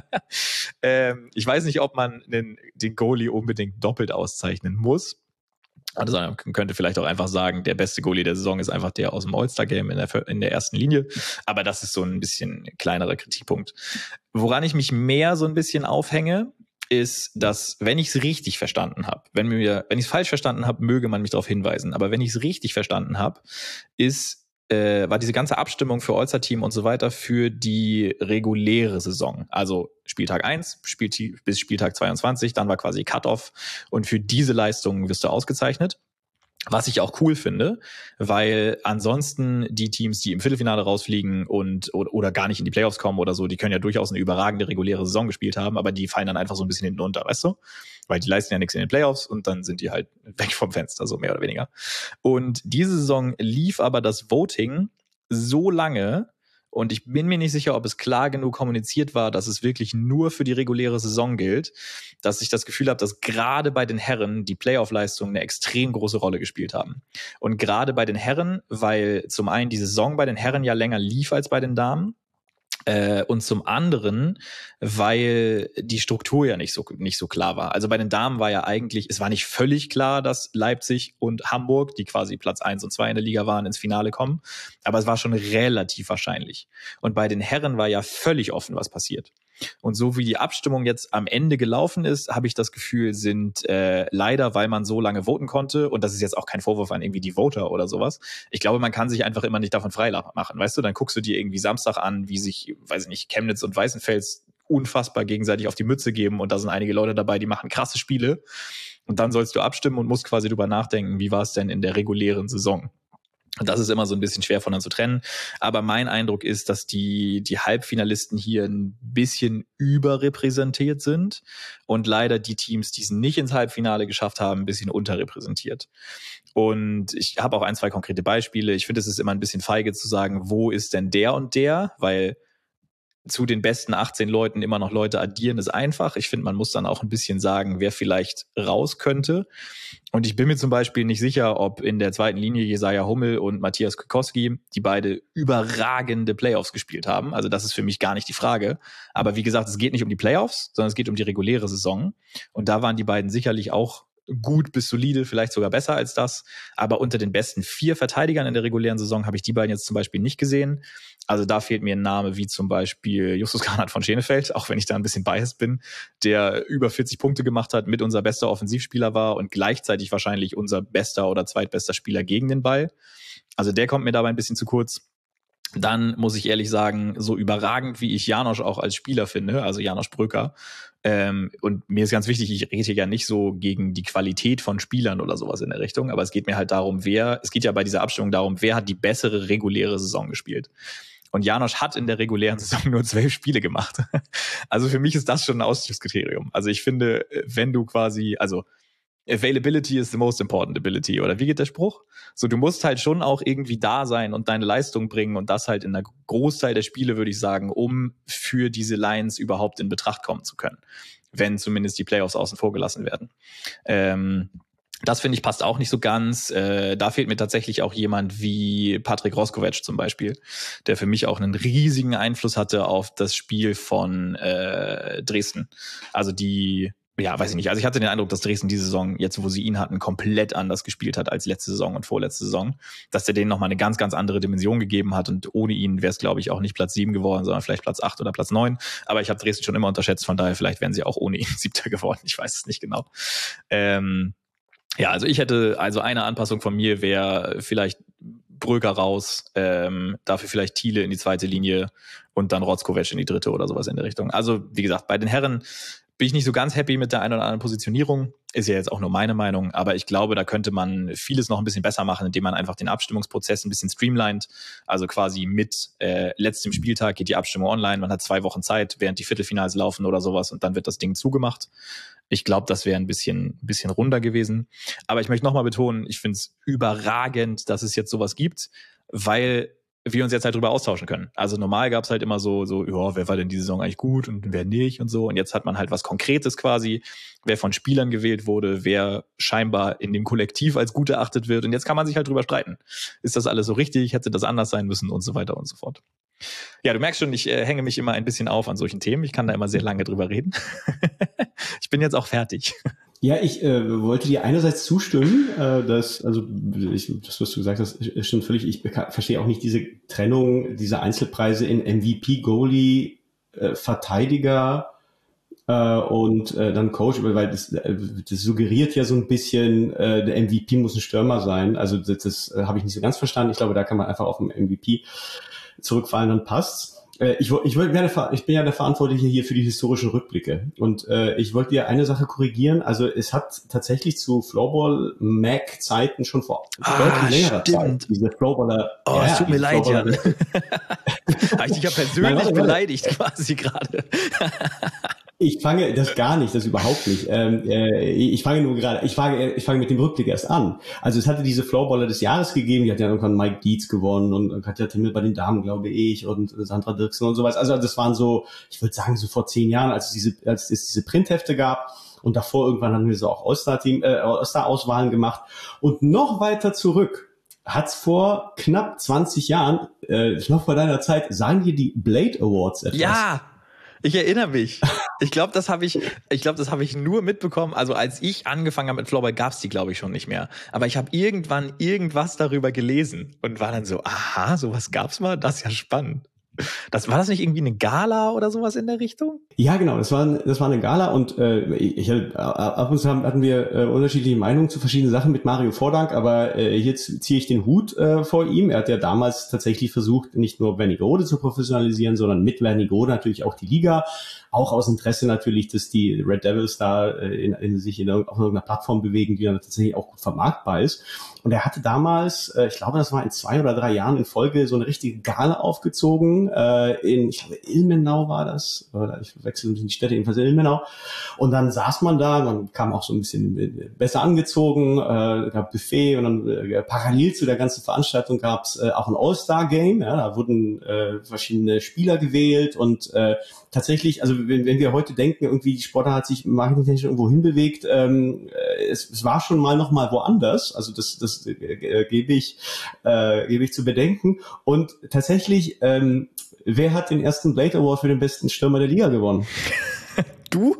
ähm, ich weiß nicht, ob man den, den Goalie unbedingt doppelt auszeichnen muss. Also man könnte vielleicht auch einfach sagen, der beste Goalie der Saison ist einfach der aus dem All-Star-Game in der, in der ersten Linie. Aber das ist so ein bisschen kleinerer Kritikpunkt. Woran ich mich mehr so ein bisschen aufhänge, ist, dass, wenn ich es richtig verstanden habe, wenn mir, wenn ich es falsch verstanden habe, möge man mich darauf hinweisen. Aber wenn ich es richtig verstanden habe, ist Äh, war diese ganze Abstimmung für All-Star-Team und so weiter für die reguläre Saison. Also Spieltag eins Spielt, bis Spieltag zweiundzwanzig, dann war quasi Cut-Off und für diese Leistungen wirst du ausgezeichnet. Was ich auch cool finde, weil ansonsten die Teams, die im Viertelfinale rausfliegen und oder, oder gar nicht in die Playoffs kommen oder so, die können ja durchaus eine überragende reguläre Saison gespielt haben, aber die fallen dann einfach so ein bisschen hinten unter, weißt du? Weil die leisten ja nichts in den Playoffs und dann sind die halt weg vom Fenster, so mehr oder weniger. Und diese Saison lief aber das Voting so lange, und ich bin mir nicht sicher, ob es klar genug kommuniziert war, dass es wirklich nur für die reguläre Saison gilt, dass ich das Gefühl habe, dass gerade bei den Herren die Playoff-Leistungen eine extrem große Rolle gespielt haben. Und gerade bei den Herren, weil zum einen die Saison bei den Herren ja länger lief als bei den Damen, Äh, und zum anderen, weil die Struktur ja nicht so nicht so klar war. Also bei den Damen war ja eigentlich, es war nicht völlig klar, dass Leipzig und Hamburg, die quasi Platz eins und zwei in der Liga waren, ins Finale kommen. Aber es war schon relativ wahrscheinlich. Und bei den Herren war ja völlig offen, was passiert. Und so wie die Abstimmung jetzt am Ende gelaufen ist, habe ich das Gefühl, sind äh, leider, weil man so lange voten konnte, und das ist jetzt auch kein Vorwurf an irgendwie die Voter oder sowas, ich glaube, man kann sich einfach immer nicht davon frei machen, weißt du? Dann guckst du dir irgendwie Samstag an, wie sich, weiß ich nicht, Chemnitz und Weißenfels unfassbar gegenseitig auf die Mütze geben, und da sind einige Leute dabei, die machen krasse Spiele, und dann sollst du abstimmen und musst quasi drüber nachdenken, wie war es denn in der regulären Saison? Und das ist immer so ein bisschen schwer voneinander zu trennen. Aber mein Eindruck ist, dass die, die Halbfinalisten hier ein bisschen überrepräsentiert sind und leider die Teams, die es nicht ins Halbfinale geschafft haben, ein bisschen unterrepräsentiert. Und ich habe auch ein, zwei konkrete Beispiele. Ich finde, es ist immer ein bisschen feige zu sagen, wo ist denn der und der? Weil zu den besten achtzehn Leuten immer noch Leute addieren, ist einfach. Ich finde, man muss dann auch ein bisschen sagen, wer vielleicht raus könnte. Und ich bin mir zum Beispiel nicht sicher, ob in der zweiten Linie Jesaja Hummel und Matthias Kukowski, die beide überragende Playoffs gespielt haben. Also das ist für mich gar nicht die Frage. Aber wie gesagt, es geht nicht um die Playoffs, sondern es geht um die reguläre Saison. Und da waren die beiden sicherlich auch gut bis solide, vielleicht sogar besser als das. Aber unter den besten vier Verteidigern in der regulären Saison habe ich die beiden jetzt zum Beispiel nicht gesehen. Also da fehlt mir ein Name wie zum Beispiel Justus Garnert von Schenefeld, auch wenn ich da ein bisschen biased bin, der über vierzig Punkte gemacht hat, mit unser bester Offensivspieler war und gleichzeitig wahrscheinlich unser bester oder zweitbester Spieler gegen den Ball. Also der kommt mir dabei ein bisschen zu kurz. Dann muss ich ehrlich sagen, so überragend wie ich Janosch auch als Spieler finde, also Janosch Bröker, ähm, und mir ist ganz wichtig, ich rede hier ja nicht so gegen die Qualität von Spielern oder sowas in der Richtung, aber es geht mir halt darum, wer, es geht ja bei dieser Abstimmung darum, wer hat die bessere reguläre Saison gespielt. Und Janosch hat in der regulären Saison nur zwölf Spiele gemacht. Also für mich ist das schon ein Ausschlusskriterium. Also ich finde, wenn du quasi, also Availability is the most important ability, oder wie geht der Spruch? So, du musst halt schon auch irgendwie da sein und deine Leistung bringen, und das halt in einer Großteil der Spiele, würde ich sagen, um für diese Lions überhaupt in Betracht kommen zu können, wenn zumindest die Playoffs außen vor gelassen werden. Ähm, das finde ich passt auch nicht so ganz. Äh, da fehlt mir tatsächlich auch jemand wie Patrick Roskovic zum Beispiel, der für mich auch einen riesigen Einfluss hatte auf das Spiel von äh, Dresden. Also die Ja, weiß ich nicht. Also ich hatte den Eindruck, dass Dresden diese Saison, jetzt wo sie ihn hatten, komplett anders gespielt hat als letzte Saison und vorletzte Saison. Dass der denen nochmal eine ganz, ganz andere Dimension gegeben hat. Und ohne ihn wäre es, glaube ich, auch nicht Platz sieben geworden, sondern vielleicht Platz acht oder Platz neun. Aber ich habe Dresden schon immer unterschätzt. Von daher, vielleicht wären sie auch ohne ihn Siebter geworden. Ich weiß es nicht genau. Ähm, ja, also ich hätte, also eine Anpassung von mir wäre vielleicht Bröker raus, ähm, dafür vielleicht Thiele in die zweite Linie und dann Rotzkovic in die dritte oder sowas in der Richtung. Also wie gesagt, bei den Herren bin ich nicht so ganz happy mit der einen oder anderen Positionierung. Ist ja jetzt auch nur meine Meinung, aber ich glaube, da könnte man vieles noch ein bisschen besser machen, indem man einfach den Abstimmungsprozess ein bisschen streamlined. Also quasi mit äh, letztem Spieltag geht die Abstimmung online, man hat zwei Wochen Zeit, während die Viertelfinals laufen oder sowas, und dann wird das Ding zugemacht. Ich glaube, das wäre ein bisschen, ein bisschen runder gewesen. Aber ich möchte nochmal betonen, ich finde es überragend, dass es jetzt sowas gibt, weil wir uns jetzt halt drüber austauschen können. Also normal gab es halt immer so, so, ja, wer war denn die Saison eigentlich gut und wer nicht und so. Und jetzt hat man halt was Konkretes quasi, wer von Spielern gewählt wurde, wer scheinbar in dem Kollektiv als gut erachtet wird. Und jetzt kann man sich halt drüber streiten. Ist das alles so richtig? Hätte das anders sein müssen? Und so weiter und so fort. Ja, du merkst schon, ich äh, hänge mich immer ein bisschen auf an solchen Themen. Ich kann da immer sehr lange drüber reden. Ich bin jetzt auch fertig. Ja, ich äh, wollte dir einerseits zustimmen, äh, dass, also ich, das, was du gesagt hast, stimmt völlig. Ich verstehe auch nicht diese Trennung, diese Einzelpreise in M V P, Goalie, äh, Verteidiger äh, und äh, dann Coach, weil das, äh, das suggeriert ja so ein bisschen, äh, der M V P muss ein Stürmer sein. Also das, das äh, habe ich nicht so ganz verstanden. Ich glaube, da kann man einfach auf den M V P zurückfallen, dann passt's. Ich, ich, wollte, ich bin ja der Verantwortliche hier für die historischen Rückblicke, und äh, ich wollte dir eine Sache korrigieren. Also es hat tatsächlich zu Floorball-Mac-Zeiten schon vor ah, deutlich längerer stimmt. Zeit diese Floorball. Oh, ja, es tut mir leid, Jan. Habe ich dich ja persönlich Nein, warte, beleidigt warte. quasi gerade. Ich fange das gar nicht, das überhaupt nicht. Ähm, äh, ich fange nur gerade, ich fange, ich fange mit dem Rückblick erst an. Also es hatte diese Floorballer des Jahres gegeben, die hat ja irgendwann Mike Dietz gewonnen und Katja Timmel bei den Damen, glaube ich, und Sandra Dirksen und sowas. Also das waren so, ich würde sagen, so vor zehn Jahren, als es diese, als es diese Printhefte gab. Und davor irgendwann haben wir so auch All-Star-Team, äh, All-Star-Auswahlen gemacht. Und noch weiter zurück hat's vor knapp zwanzig Jahren, äh, noch vor deiner Zeit, sagen dir die Blade Awards etwas? Ja! Ich erinnere mich. Ich glaube, das habe ich, ich glaube, das habe ich nur mitbekommen. Also als ich angefangen habe mit Floorball, gab's die, glaube ich, schon nicht mehr. Aber ich habe irgendwann irgendwas darüber gelesen und war dann so, aha, sowas gab's mal. Das ist ja spannend. Das, war das nicht irgendwie eine Gala oder sowas in der Richtung? Ja, genau, das war, das war eine Gala und äh, ich, äh, ab und zu hatten wir äh, unterschiedliche Meinungen zu verschiedenen Sachen mit Mario Vordank, aber äh, jetzt ziehe ich den Hut äh, vor ihm. Er hat ja damals tatsächlich versucht, nicht nur Wernigerode zu professionalisieren, sondern mit Wernigerode natürlich auch die Liga, auch aus Interesse natürlich, dass die Red Devils da äh, in, in sich in, auf irgendeiner Plattform bewegen, die dann tatsächlich auch gut vermarktbar ist. Und er hatte damals, äh, ich glaube, das war in zwei oder drei Jahren in Folge, so eine richtige Gala aufgezogen. Äh, in, ich glaube, Ilmenau war das. Oder ich wechsle die Städte, jedenfalls in Ilmenau. Und dann saß man da, man kam auch so ein bisschen besser angezogen, äh, gab Buffet und dann äh, parallel zu der ganzen Veranstaltung gab es äh, auch ein All-Star-Game. Ja, da wurden äh, verschiedene Spieler gewählt und äh, tatsächlich, also wenn, wenn wir heute denken, irgendwie die Sportart hat sich marketingtechnisch irgendwo hinbewegt, ähm, es, es war schon mal noch mal woanders. Also das, das äh, gebe ich, äh, gebe ich zu bedenken. Und tatsächlich, ähm, wer hat den ersten Blade Award für den besten Stürmer der Liga gewonnen? Du?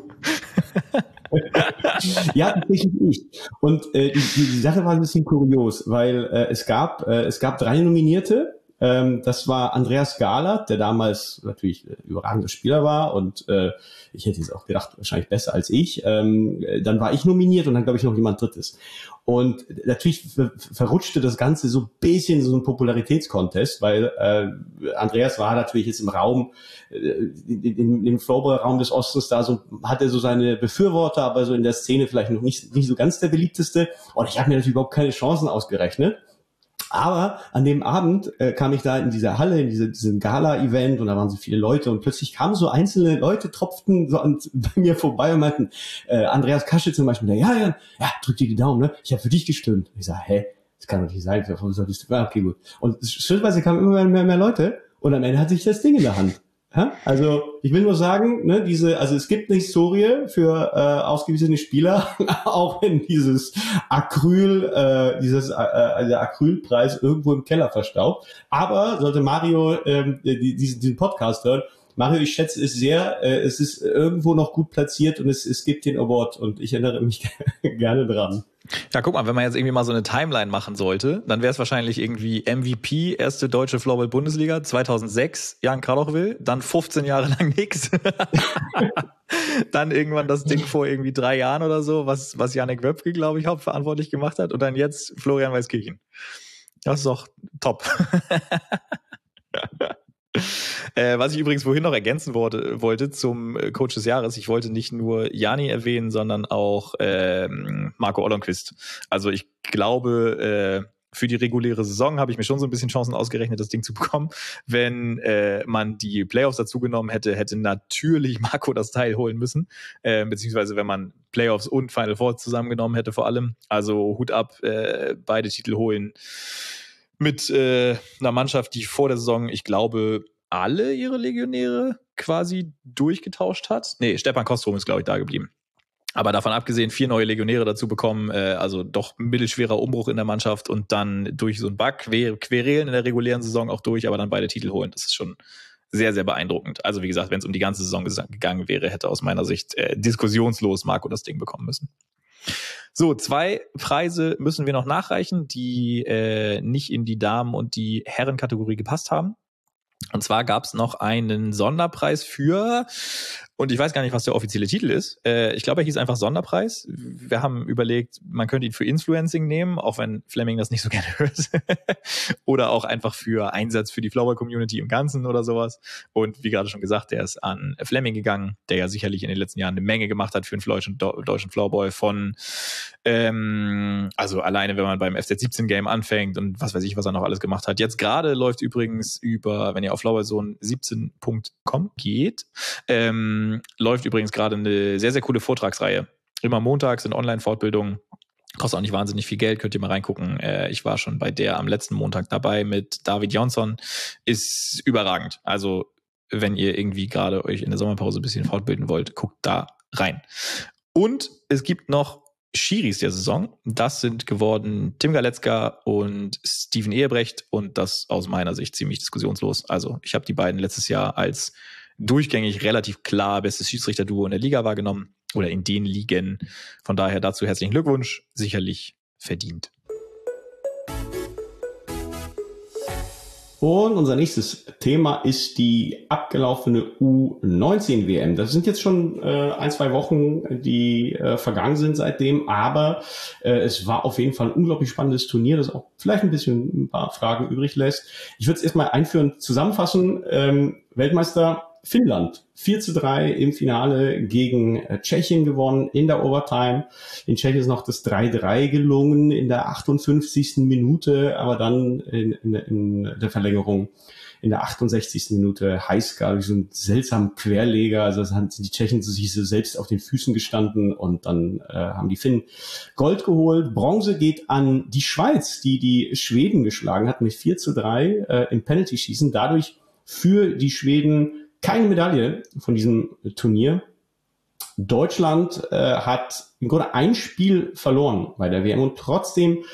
Ja, tatsächlich ich. Und äh, die, die Sache war ein bisschen kurios, weil äh, es gab äh, es gab drei Nominierte. Ähm, das war Andreas Gala, der damals natürlich äh, überragender Spieler war und äh, ich hätte jetzt auch gedacht, wahrscheinlich besser als ich. Ähm, dann war ich nominiert und dann glaube ich noch jemand Drittes. Und natürlich ver- verrutschte das Ganze so ein bisschen in so einen Popularitätskontest, weil äh, Andreas war natürlich jetzt im Raum, äh, in, in, im Floorball-Raum des Ostens da, so hat er so seine Befürworter, aber so in der Szene vielleicht noch nicht, nicht so ganz der beliebteste. Und ich habe mir natürlich überhaupt keine Chancen ausgerechnet. Aber an dem Abend äh, kam ich da in dieser Halle, in diese, diesem Gala-Event und da waren so viele Leute und plötzlich kamen so einzelne Leute, tropften so an, bei mir vorbei und meinten, äh, Andreas Kasche zum Beispiel, ja, ja, ja, drück dir die Daumen, ne? Ich habe für dich gestimmt. Ich sage, hä, das kann doch nicht sein, warum solltest du, okay, gut. Und schrittweise kamen immer mehr, mehr, mehr Leute und am Ende hatte ich das Ding in der Hand. Ja? Also ich will nur sagen, ne, diese, also es gibt eine Historie für äh, ausgewiesene Spieler, auch wenn dieses Acryl, äh, dieses äh, der Acrylpreis irgendwo im Keller verstaubt. Aber sollte Mario ähm, die, diesen, diesen Podcast hören, Mario, ich schätze es sehr, äh, es ist irgendwo noch gut platziert und es, es gibt den Award und ich erinnere mich gerne dran. Ja, guck mal, wenn man jetzt irgendwie mal so eine Timeline machen sollte, dann wäre es wahrscheinlich irgendwie M V P, erste deutsche Floorball-Bundesliga, zweitausendsechs, Jan Kralochwil, dann fünfzehn Jahre lang nix. Dann irgendwann das Ding vor irgendwie drei Jahren oder so, was, was Jannik Wöpke, glaube ich, hauptverantwortlich gemacht hat und dann jetzt Florian Weiskirchen. Das ist doch top. Äh, was ich übrigens vorhin noch ergänzen wollte, wollte zum Coach des Jahres, ich wollte nicht nur Jani erwähnen, sondern auch ähm, Marco Ollonquist. Also ich glaube, äh, für die reguläre Saison habe ich mir schon so ein bisschen Chancen ausgerechnet, das Ding zu bekommen. Wenn äh, man die Playoffs dazu genommen hätte, hätte natürlich Marco das Teil holen müssen. Äh, beziehungsweise wenn man Playoffs und Final Four zusammengenommen hätte vor allem. Also Hut ab, äh, beide Titel holen. Mit äh, einer Mannschaft, die vor der Saison, ich glaube, alle ihre Legionäre quasi durchgetauscht hat. Nee, Stepan Kostrom ist, glaube ich, da geblieben. Aber davon abgesehen, vier neue Legionäre dazu bekommen, äh, also doch mittelschwerer Umbruch in der Mannschaft und dann durch so einen Bug quer, querelen in der regulären Saison auch durch, aber dann beide Titel holen. Das ist schon sehr, sehr beeindruckend. Also wie gesagt, wenn es um die ganze Saison gegangen wäre, hätte aus meiner Sicht äh, diskussionslos Marco das Ding bekommen müssen. So, zwei Preise müssen wir noch nachreichen, die äh, nicht in die Damen- und die Herrenkategorie gepasst haben. Und zwar gab es noch einen Sonderpreis für, und ich weiß gar nicht, was der offizielle Titel ist. Äh, ich glaube, er hieß einfach Sonderpreis. Wir haben überlegt, man könnte ihn für Influencing nehmen, auch wenn Fleming das nicht so gerne hört. Oder auch einfach für Einsatz für die Floorball-Community im Ganzen oder sowas. Und wie gerade schon gesagt, der ist an Fleming gegangen, der ja sicherlich in den letzten Jahren eine Menge gemacht hat für den deutschen, deutschen Floorball von, ähm, also alleine, wenn man beim F Z siebzehn Game anfängt und was weiß ich, was er noch alles gemacht hat. Jetzt gerade läuft übrigens über, wenn ihr auf floorballzone siebzehn punkt com geht, ähm, läuft übrigens gerade eine sehr, sehr coole Vortragsreihe. Immer montags in Online-Fortbildungen. Kostet auch nicht wahnsinnig viel Geld, könnt ihr mal reingucken. Äh, ich war schon bei der am letzten Montag dabei mit David Jonsson. Ist überragend. Also wenn ihr irgendwie gerade euch in der Sommerpause ein bisschen fortbilden wollt, guckt da rein. Und es gibt noch Schiris der Saison. Das sind geworden Tim Galetzka und Steven Ehebrecht und das aus meiner Sicht ziemlich diskussionslos. Also ich habe die beiden letztes Jahr als durchgängig relativ klar bestes Schiedsrichterduo in der Liga wahrgenommen oder in den Ligen. Von daher dazu herzlichen sicherlich verdient. Und unser nächstes Thema ist die abgelaufene U neunzehn W M. Das sind jetzt schon äh, ein, zwei Wochen, die äh, vergangen sind seitdem, aber äh, es war auf jeden Fall ein unglaublich spannendes Turnier, das auch vielleicht ein bisschen ein paar Fragen übrig lässt. Ich würde es erstmal einführen, zusammenfassen. Ähm, Weltmeister Finnland, vier zu drei im Finale gegen äh, Tschechien gewonnen in der Overtime. In Tschechien ist noch das drei drei gelungen in der achtundfünfzigsten Minute, aber dann in, in, in der Verlängerung in der achtundsechzigsten Minute Heiskar, so ein seltsamer Querleger. Also das haben die Tschechen sich so selbst auf den Füßen gestanden und dann äh, haben die Finnen Gold geholt. Bronze geht an die Schweiz, die die Schweden geschlagen hat mit vier zu drei äh, im Penalty-Schießen. Dadurch für die Schweden keine Medaille von diesem Turnier. Deutschland äh, hat im Grunde ein Spiel verloren bei der W M und trotzdem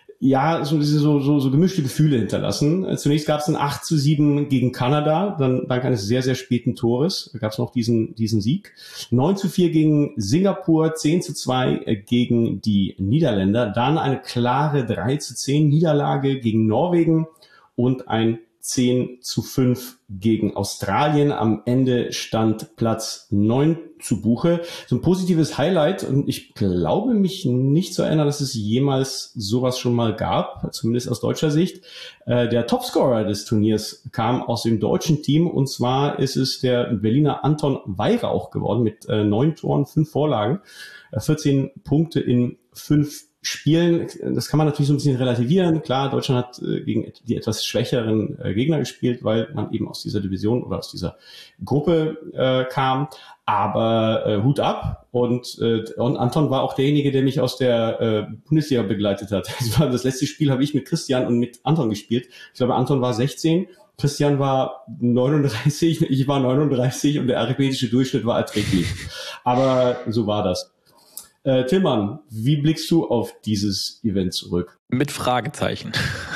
ja so so so, so gemischte Gefühle hinterlassen. Äh, zunächst gab es ein acht zu sieben gegen Kanada, dann dank eines sehr sehr späten Tores gab es noch diesen diesen Sieg. neun zu vier gegen Singapur, zehn zu zwei äh, gegen die Niederländer, dann eine klare drei zu zehn Niederlage gegen Norwegen und ein zehn zu fünf gegen Australien. Am Ende stand Platz neun zu Buche. So ein positives Highlight, und ich glaube mich nicht zu erinnern, dass es jemals sowas schon mal gab, zumindest aus deutscher Sicht. Äh, der Topscorer des Turniers kam aus dem deutschen Team, und zwar ist es der Berliner Anton Weihrauch geworden mit äh, neun Toren, fünf Vorlagen, äh, vierzehn Punkte in fünf Spielen. Das kann man natürlich so ein bisschen relativieren. Klar, Deutschland hat äh, gegen die etwas schwächeren äh, Gegner gespielt, weil man eben aus dieser Division oder aus dieser Gruppe äh, kam. Aber äh, Hut ab. Und, äh, und Anton war auch derjenige, der mich aus der äh, Bundesliga begleitet hat. Das, war das letzte Spiel habe ich mit Christian und mit Anton gespielt. Ich glaube, Anton war sechzehn, Christian war neununddreißig, ich war neununddreißig und der arithmetische Durchschnitt war erträglich. Aber so war das. Äh, Tillmann, wie blickst du auf dieses Event zurück? Mit Fragezeichen.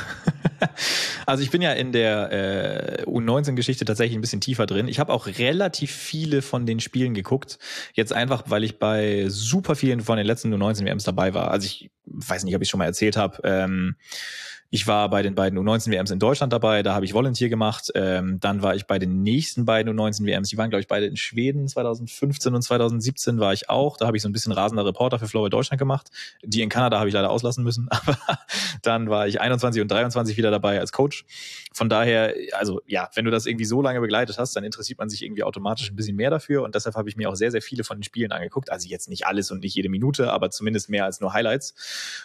Also ich bin ja in der äh, U neunzehn-Geschichte tatsächlich ein bisschen tiefer drin. Ich habe auch relativ viele von den Spielen geguckt. Jetzt einfach, weil ich bei super vielen von den letzten U neunzehn W Ms dabei war. Also ich weiß nicht, ob ich schon mal erzählt habe. Ähm, ich war bei den beiden U neunzehn W Ms in Deutschland dabei, da habe ich Volunteer gemacht. Ähm, dann war ich bei den nächsten beiden U neunzehn W Ms, die waren, glaube ich, beide in Schweden, zwanzig fünfzehn und zwanzig siebzehn war ich auch. Da habe ich so ein bisschen rasender Reporter für Floorball Deutschland gemacht. Die in Kanada habe ich leider auslassen müssen, aber dann war ich einundzwanzig und dreiundzwanzig wieder dabei als Coach. Von daher, also ja, wenn du das irgendwie so lange begleitet hast, dann interessiert man sich irgendwie automatisch ein bisschen mehr dafür, und deshalb habe ich mir auch sehr, sehr viele von den Spielen angeguckt. Also jetzt nicht alles und nicht jede Minute, aber zumindest mehr als nur Highlights.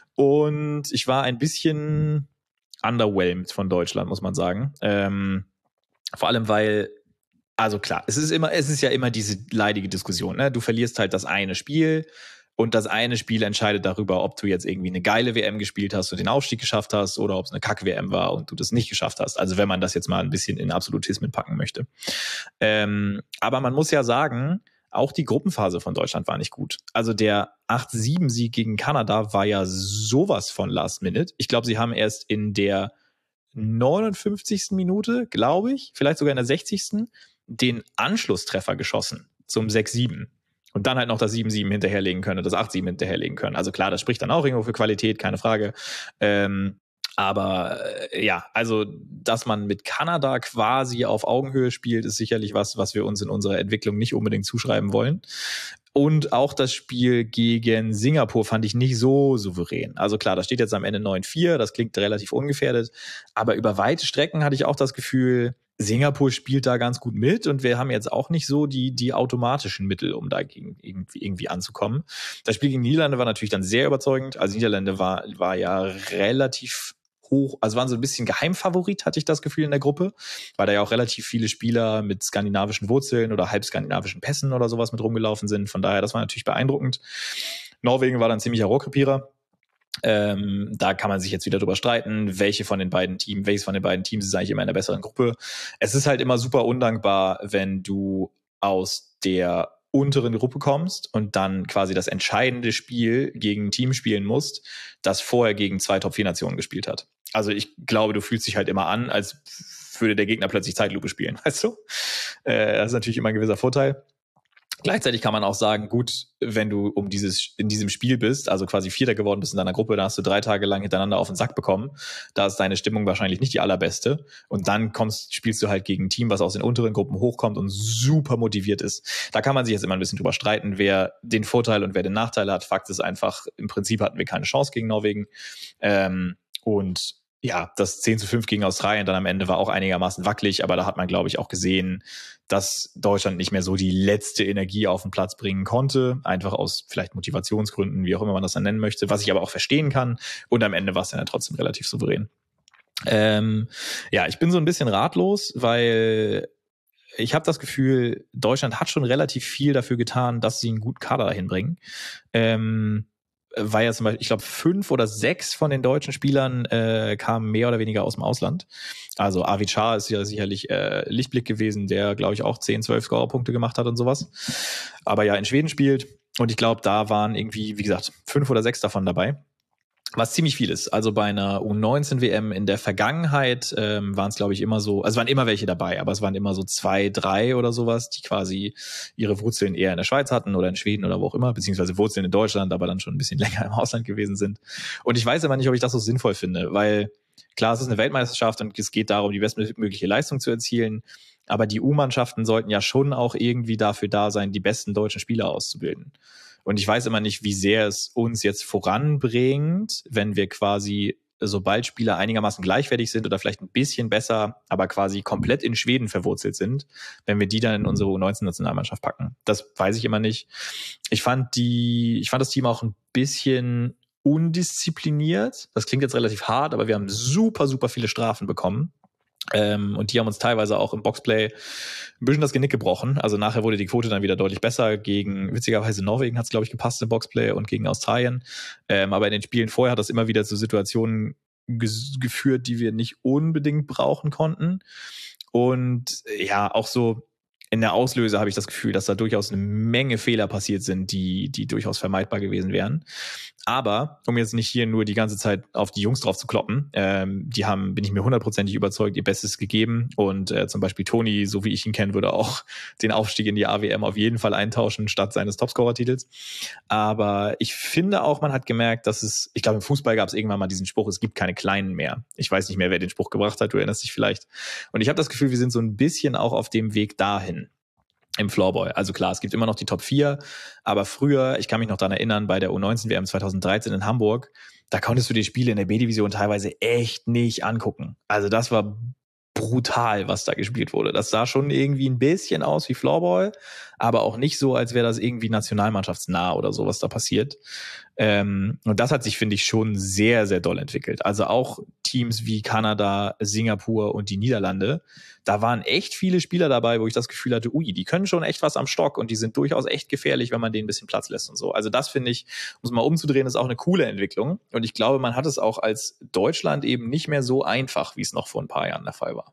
Und ich war ein bisschen underwhelmed von Deutschland, muss man sagen. Ähm, vor allem, weil, also klar, es ist immer, es ist ja immer diese leidige Diskussion, ne? Du verlierst halt das eine Spiel, und das eine Spiel entscheidet darüber, ob du jetzt irgendwie eine geile W M gespielt hast und den Aufstieg geschafft hast, oder ob es eine Kack-W M war und du das nicht geschafft hast. Also wenn man das jetzt mal ein bisschen in Absolutismen packen möchte. Ähm, aber man muss ja sagen, auch die Gruppenphase von Deutschland war nicht gut. Also der acht sieben Sieg gegen Kanada war ja sowas von Last Minute. Ich glaube, sie haben erst in der neunundfünfzigsten Minute, glaube ich, vielleicht sogar in der sechzigsten den Anschlusstreffer geschossen zum sechs sieben. Und dann halt noch das sieben sieben hinterherlegen können und das acht sieben hinterherlegen können. Also klar, das spricht dann auch irgendwo für Qualität, keine Frage. Ähm, aber äh, ja, also dass man mit Kanada quasi auf Augenhöhe spielt, ist sicherlich was, was wir uns in unserer Entwicklung nicht unbedingt zuschreiben wollen. Und auch das Spiel gegen Singapur fand ich nicht so souverän. Also klar, da steht jetzt am Ende neun vier, das klingt relativ ungefährdet. Aber über weite Strecken hatte ich auch das Gefühl, Singapur spielt da ganz gut mit, und wir haben jetzt auch nicht so die, die automatischen Mittel, um dagegen irgendwie, irgendwie anzukommen. Das Spiel gegen Niederlande war natürlich dann sehr überzeugend. Also Niederlande war, war ja relativ hoch, also waren so ein bisschen Geheimfavorit, hatte ich das Gefühl in der Gruppe, weil da ja auch relativ viele Spieler mit skandinavischen Wurzeln oder halb skandinavischen Pässen oder sowas mit rumgelaufen sind. Von daher, das war natürlich beeindruckend. Norwegen war dann ziemlicher Rohrkrepierer. Ähm, da kann man sich jetzt wieder drüber streiten, welche von den beiden Teams, welches von den beiden Teams ist eigentlich immer in der besseren Gruppe. Es ist halt immer super undankbar, wenn du aus der unteren Gruppe kommst und dann quasi das entscheidende Spiel gegen ein Team spielen musst, das vorher gegen zwei Top vier Nationen gespielt hat. Also ich glaube, du fühlst dich halt immer an, als würde der Gegner plötzlich Zeitlupe spielen, weißt du? Äh, das ist natürlich immer ein gewisser Vorteil. Gleichzeitig kann man auch sagen, gut, wenn du um dieses in diesem Spiel bist, also quasi Vierter geworden bist in deiner Gruppe, da hast du drei Tage lang hintereinander auf den Sack bekommen. Da ist deine Stimmung wahrscheinlich nicht die allerbeste. Und dann kommst, spielst du halt gegen ein Team, was aus den unteren Gruppen hochkommt und super motiviert ist. Da kann man sich jetzt immer ein bisschen drüber streiten, wer den Vorteil und wer den Nachteil hat. Fakt ist einfach, im Prinzip hatten wir keine Chance gegen Norwegen. Ähm, und ja, das zehn zu fünf gegen Australien dann am Ende war auch einigermaßen wackelig, aber da hat man, glaube ich, auch gesehen, dass Deutschland nicht mehr so die letzte Energie auf den Platz bringen konnte, einfach aus vielleicht Motivationsgründen, wie auch immer man das dann nennen möchte, was ich aber auch verstehen kann. Und am Ende war es dann ja trotzdem relativ souverän. Ähm, ja, ich bin so ein bisschen ratlos, weil ich habe das Gefühl, Deutschland hat schon relativ viel dafür getan, dass sie einen guten Kader dahin bringen. Ähm, weil ja zum Beispiel, ich glaube, fünf oder sechs von den deutschen Spielern äh, kamen mehr oder weniger aus dem Ausland. Also Arvid Schar ist ja sicherlich äh, Lichtblick gewesen, der, glaube ich, auch zehn, zwölf Scorerpunkte gemacht hat und sowas. Aber ja, in Schweden spielt. Und ich glaube, da waren irgendwie, wie gesagt, fünf oder sechs davon dabei. Was ziemlich viel ist. Also bei einer U neunzehn W M in der Vergangenheit ähm, waren es, glaube ich, immer so, also es waren immer welche dabei, aber es waren immer so zwei, drei oder sowas, die quasi ihre Wurzeln eher in der Schweiz hatten oder in Schweden oder wo auch immer, beziehungsweise Wurzeln in Deutschland, aber dann schon ein bisschen länger im Ausland gewesen sind. Und ich weiß aber nicht, ob ich das so sinnvoll finde, weil klar, es ist eine Weltmeisterschaft und es geht darum, die bestmögliche Leistung zu erzielen, aber die U-Mannschaften sollten ja schon auch irgendwie dafür da sein, die besten deutschen Spieler auszubilden. Und ich weiß immer nicht, wie sehr es uns jetzt voranbringt, wenn wir quasi, sobald Spieler einigermaßen gleichwertig sind oder vielleicht ein bisschen besser, aber quasi komplett in Schweden verwurzelt sind, wenn wir die dann in unsere U neunzehn-Nationalmannschaft packen. Das weiß ich immer nicht. Ich fand die, ich fand das Team auch ein bisschen undiszipliniert. Das klingt jetzt relativ hart, aber wir haben super, super viele Strafen bekommen. Ähm, und die haben uns teilweise auch im Boxplay ein bisschen das Genick gebrochen. Also nachher wurde die Quote dann wieder deutlich besser. Gegen, witzigerweise Norwegen hat es, glaube ich, gepasst im Boxplay und gegen Australien. Ähm, aber in den Spielen vorher hat das immer wieder zu Situationen ges- geführt, die wir nicht unbedingt brauchen konnten. Und ja, auch so in der Auslöse habe ich das Gefühl, dass da durchaus eine Menge Fehler passiert sind, die, die durchaus vermeidbar gewesen wären. Aber, um jetzt nicht hier nur die ganze Zeit auf die Jungs drauf zu kloppen, ähm, die haben, bin ich mir hundertprozentig überzeugt, ihr Bestes gegeben. Und äh, zum Beispiel Toni, so wie ich ihn kenne, würde auch den Aufstieg in die A W M auf jeden Fall eintauschen, statt seines Topscorer-Titels. Aber ich finde auch, man hat gemerkt, dass es, ich glaube, im Fußball gab es irgendwann mal diesen Spruch, es gibt keine Kleinen mehr. Ich weiß nicht mehr, wer den Spruch gebracht hat, du erinnerst dich vielleicht. Und ich habe das Gefühl, wir sind so ein bisschen auch auf dem Weg dahin. Im Floorball. Also klar, es gibt immer noch die Top vier, aber früher, ich kann mich noch daran erinnern, bei der U neunzehn W M zweitausenddreizehn in Hamburg, da konntest du die Spiele in der B-Division teilweise echt nicht angucken. Also das war brutal, was da gespielt wurde. Das sah schon irgendwie ein bisschen aus wie Floorball, aber auch nicht so, als wäre das irgendwie nationalmannschaftsnah oder so, was da passiert. Ähm, und das hat sich, finde ich, schon sehr, sehr doll entwickelt. Also auch Teams wie Kanada, Singapur und die Niederlande, da waren echt viele Spieler dabei, wo ich das Gefühl hatte, ui, die können schon echt was am Stock und die sind durchaus echt gefährlich, wenn man denen ein bisschen Platz lässt und so. Also das, finde ich, muss man umzudrehen, ist auch eine coole Entwicklung. Und ich glaube, man hat es auch als Deutschland eben nicht mehr so einfach, wie es noch vor ein paar Jahren der Fall war.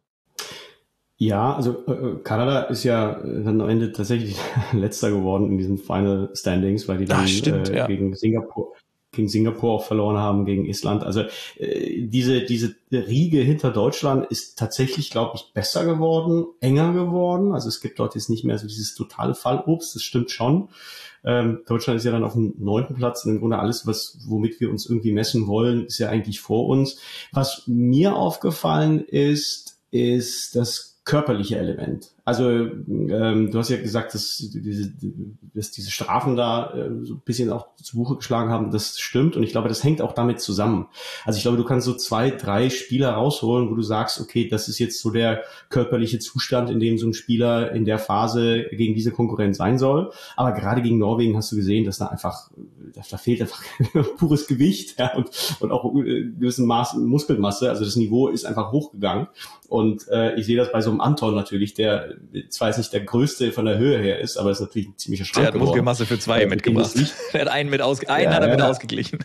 Ja, also äh, Kanada ist ja dann am Ende tatsächlich letzter geworden in diesen Final Standings, weil die dann Ach, stimmt, äh, ja. gegen Singapur gegen Singapur auch verloren haben, gegen Island. Also äh, diese diese Riege hinter Deutschland ist tatsächlich, glaube ich, besser geworden, enger geworden. Also es gibt dort jetzt nicht mehr so dieses totale Fallobst, das stimmt schon. Ähm, Deutschland ist ja dann auf dem neunten Platz und im Grunde alles, was womit wir uns irgendwie messen wollen, ist ja eigentlich vor uns. Was mir aufgefallen ist, ist das körperliche Element. Also ähm, du hast ja gesagt, dass diese, dass diese Strafen da äh, so ein bisschen auch zu Buche geschlagen haben. Das stimmt und ich glaube, das hängt auch damit zusammen. Also ich glaube, du kannst so zwei, drei Spieler rausholen, wo du sagst, okay, das ist jetzt so der körperliche Zustand, in dem so ein Spieler in der Phase gegen diese Konkurrenz sein soll. Aber gerade gegen Norwegen hast du gesehen, dass da einfach, da fehlt einfach pures Gewicht, ja, und, und auch gewissen Maß Muskelmasse. Also das Niveau ist einfach hochgegangen. Und äh, ich sehe das bei so einem Anton natürlich, der zwar jetzt nicht der größte von der Höhe her ist, aber ist natürlich ein ziemlicher Schrank. Der hat Muskelmasse für zwei äh, mitgebracht. Der hat einen mit ausge- einen ja, hat er mit ja. ausgeglichen.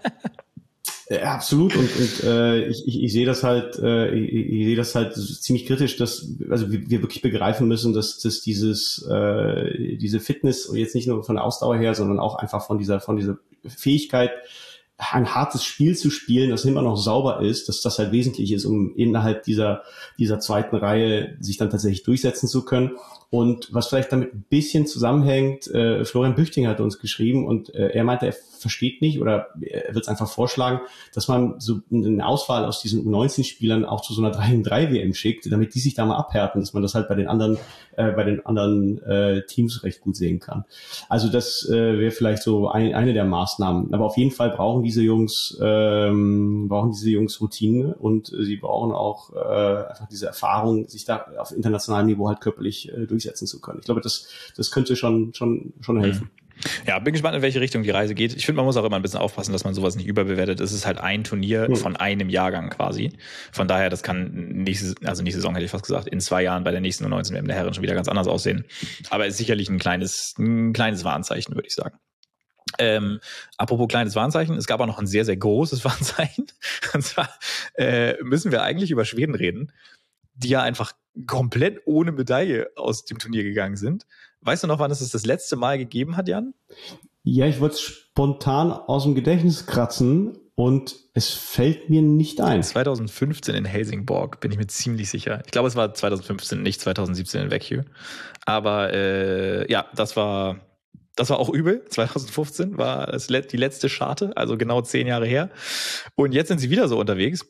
Ja, absolut und, und äh, ich, ich, ich sehe das halt, äh, ich, ich sehe das halt ziemlich kritisch, dass also wir, wir wirklich begreifen müssen, dass, dass dieses äh, diese Fitness und jetzt nicht nur von der Ausdauer her, sondern auch einfach von dieser von dieser Fähigkeit ein hartes Spiel zu spielen, das immer noch sauber ist, dass das halt wesentlich ist, um innerhalb dieser, dieser zweiten Reihe sich dann tatsächlich durchsetzen zu können. Und was vielleicht damit ein bisschen zusammenhängt, äh, Florian Büchtinger hat uns geschrieben und äh, er meinte, er versteht nicht oder er wird es einfach vorschlagen, dass man so eine Auswahl aus diesen U neunzehn Spielern auch zu so einer drei gegen drei W M schickt, damit die sich da mal abhärten, dass man das halt bei den anderen äh, bei den anderen äh, Teams recht gut sehen kann. Also das äh, wäre vielleicht so ein, eine der Maßnahmen. Aber auf jeden Fall brauchen diese Jungs ähm, brauchen diese Jungs Routine und äh, sie brauchen auch äh, einfach diese Erfahrung, sich da auf internationalem Niveau halt körperlich äh, durchsetzen zu können. Ich glaube, das das könnte schon schon schon helfen. Ja, bin gespannt, in welche Richtung die Reise geht. Ich finde, man muss auch immer ein bisschen aufpassen, dass man sowas nicht überbewertet. Es ist halt ein Turnier hm. von einem Jahrgang quasi. Von daher, das kann nächste, also nächste Saison hätte ich fast gesagt, in zwei Jahren bei der nächsten U neunzehn W M der Herren schon wieder ganz anders aussehen. Aber ist sicherlich ein kleines, ein kleines Warnzeichen, würde ich sagen. Ähm, apropos kleines Warnzeichen, es gab auch noch ein sehr, sehr großes Warnzeichen. Und zwar äh, müssen wir eigentlich über Schweden reden, die ja einfach komplett ohne Medaille aus dem Turnier gegangen sind. Weißt du noch, wann es das, das letzte Mal gegeben hat, Jan? Ja, ich wollte es spontan aus dem Gedächtnis kratzen und es fällt mir nicht ein. zwanzig fünfzehn in Helsingborg, bin ich mir ziemlich sicher. Ich glaube, es war zwanzig fünfzehn, nicht zwanzig siebzehn in Vecchio. Aber äh, ja, das war... Das war auch übel. zwanzig fünfzehn war das, die letzte Scharte, also genau zehn Jahre her. Und jetzt sind sie wieder so unterwegs.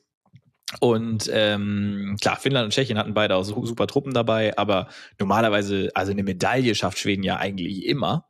Und ähm, klar, Finnland und Tschechien hatten beide auch super Truppen dabei, aber normalerweise, also eine Medaille schafft Schweden ja eigentlich immer.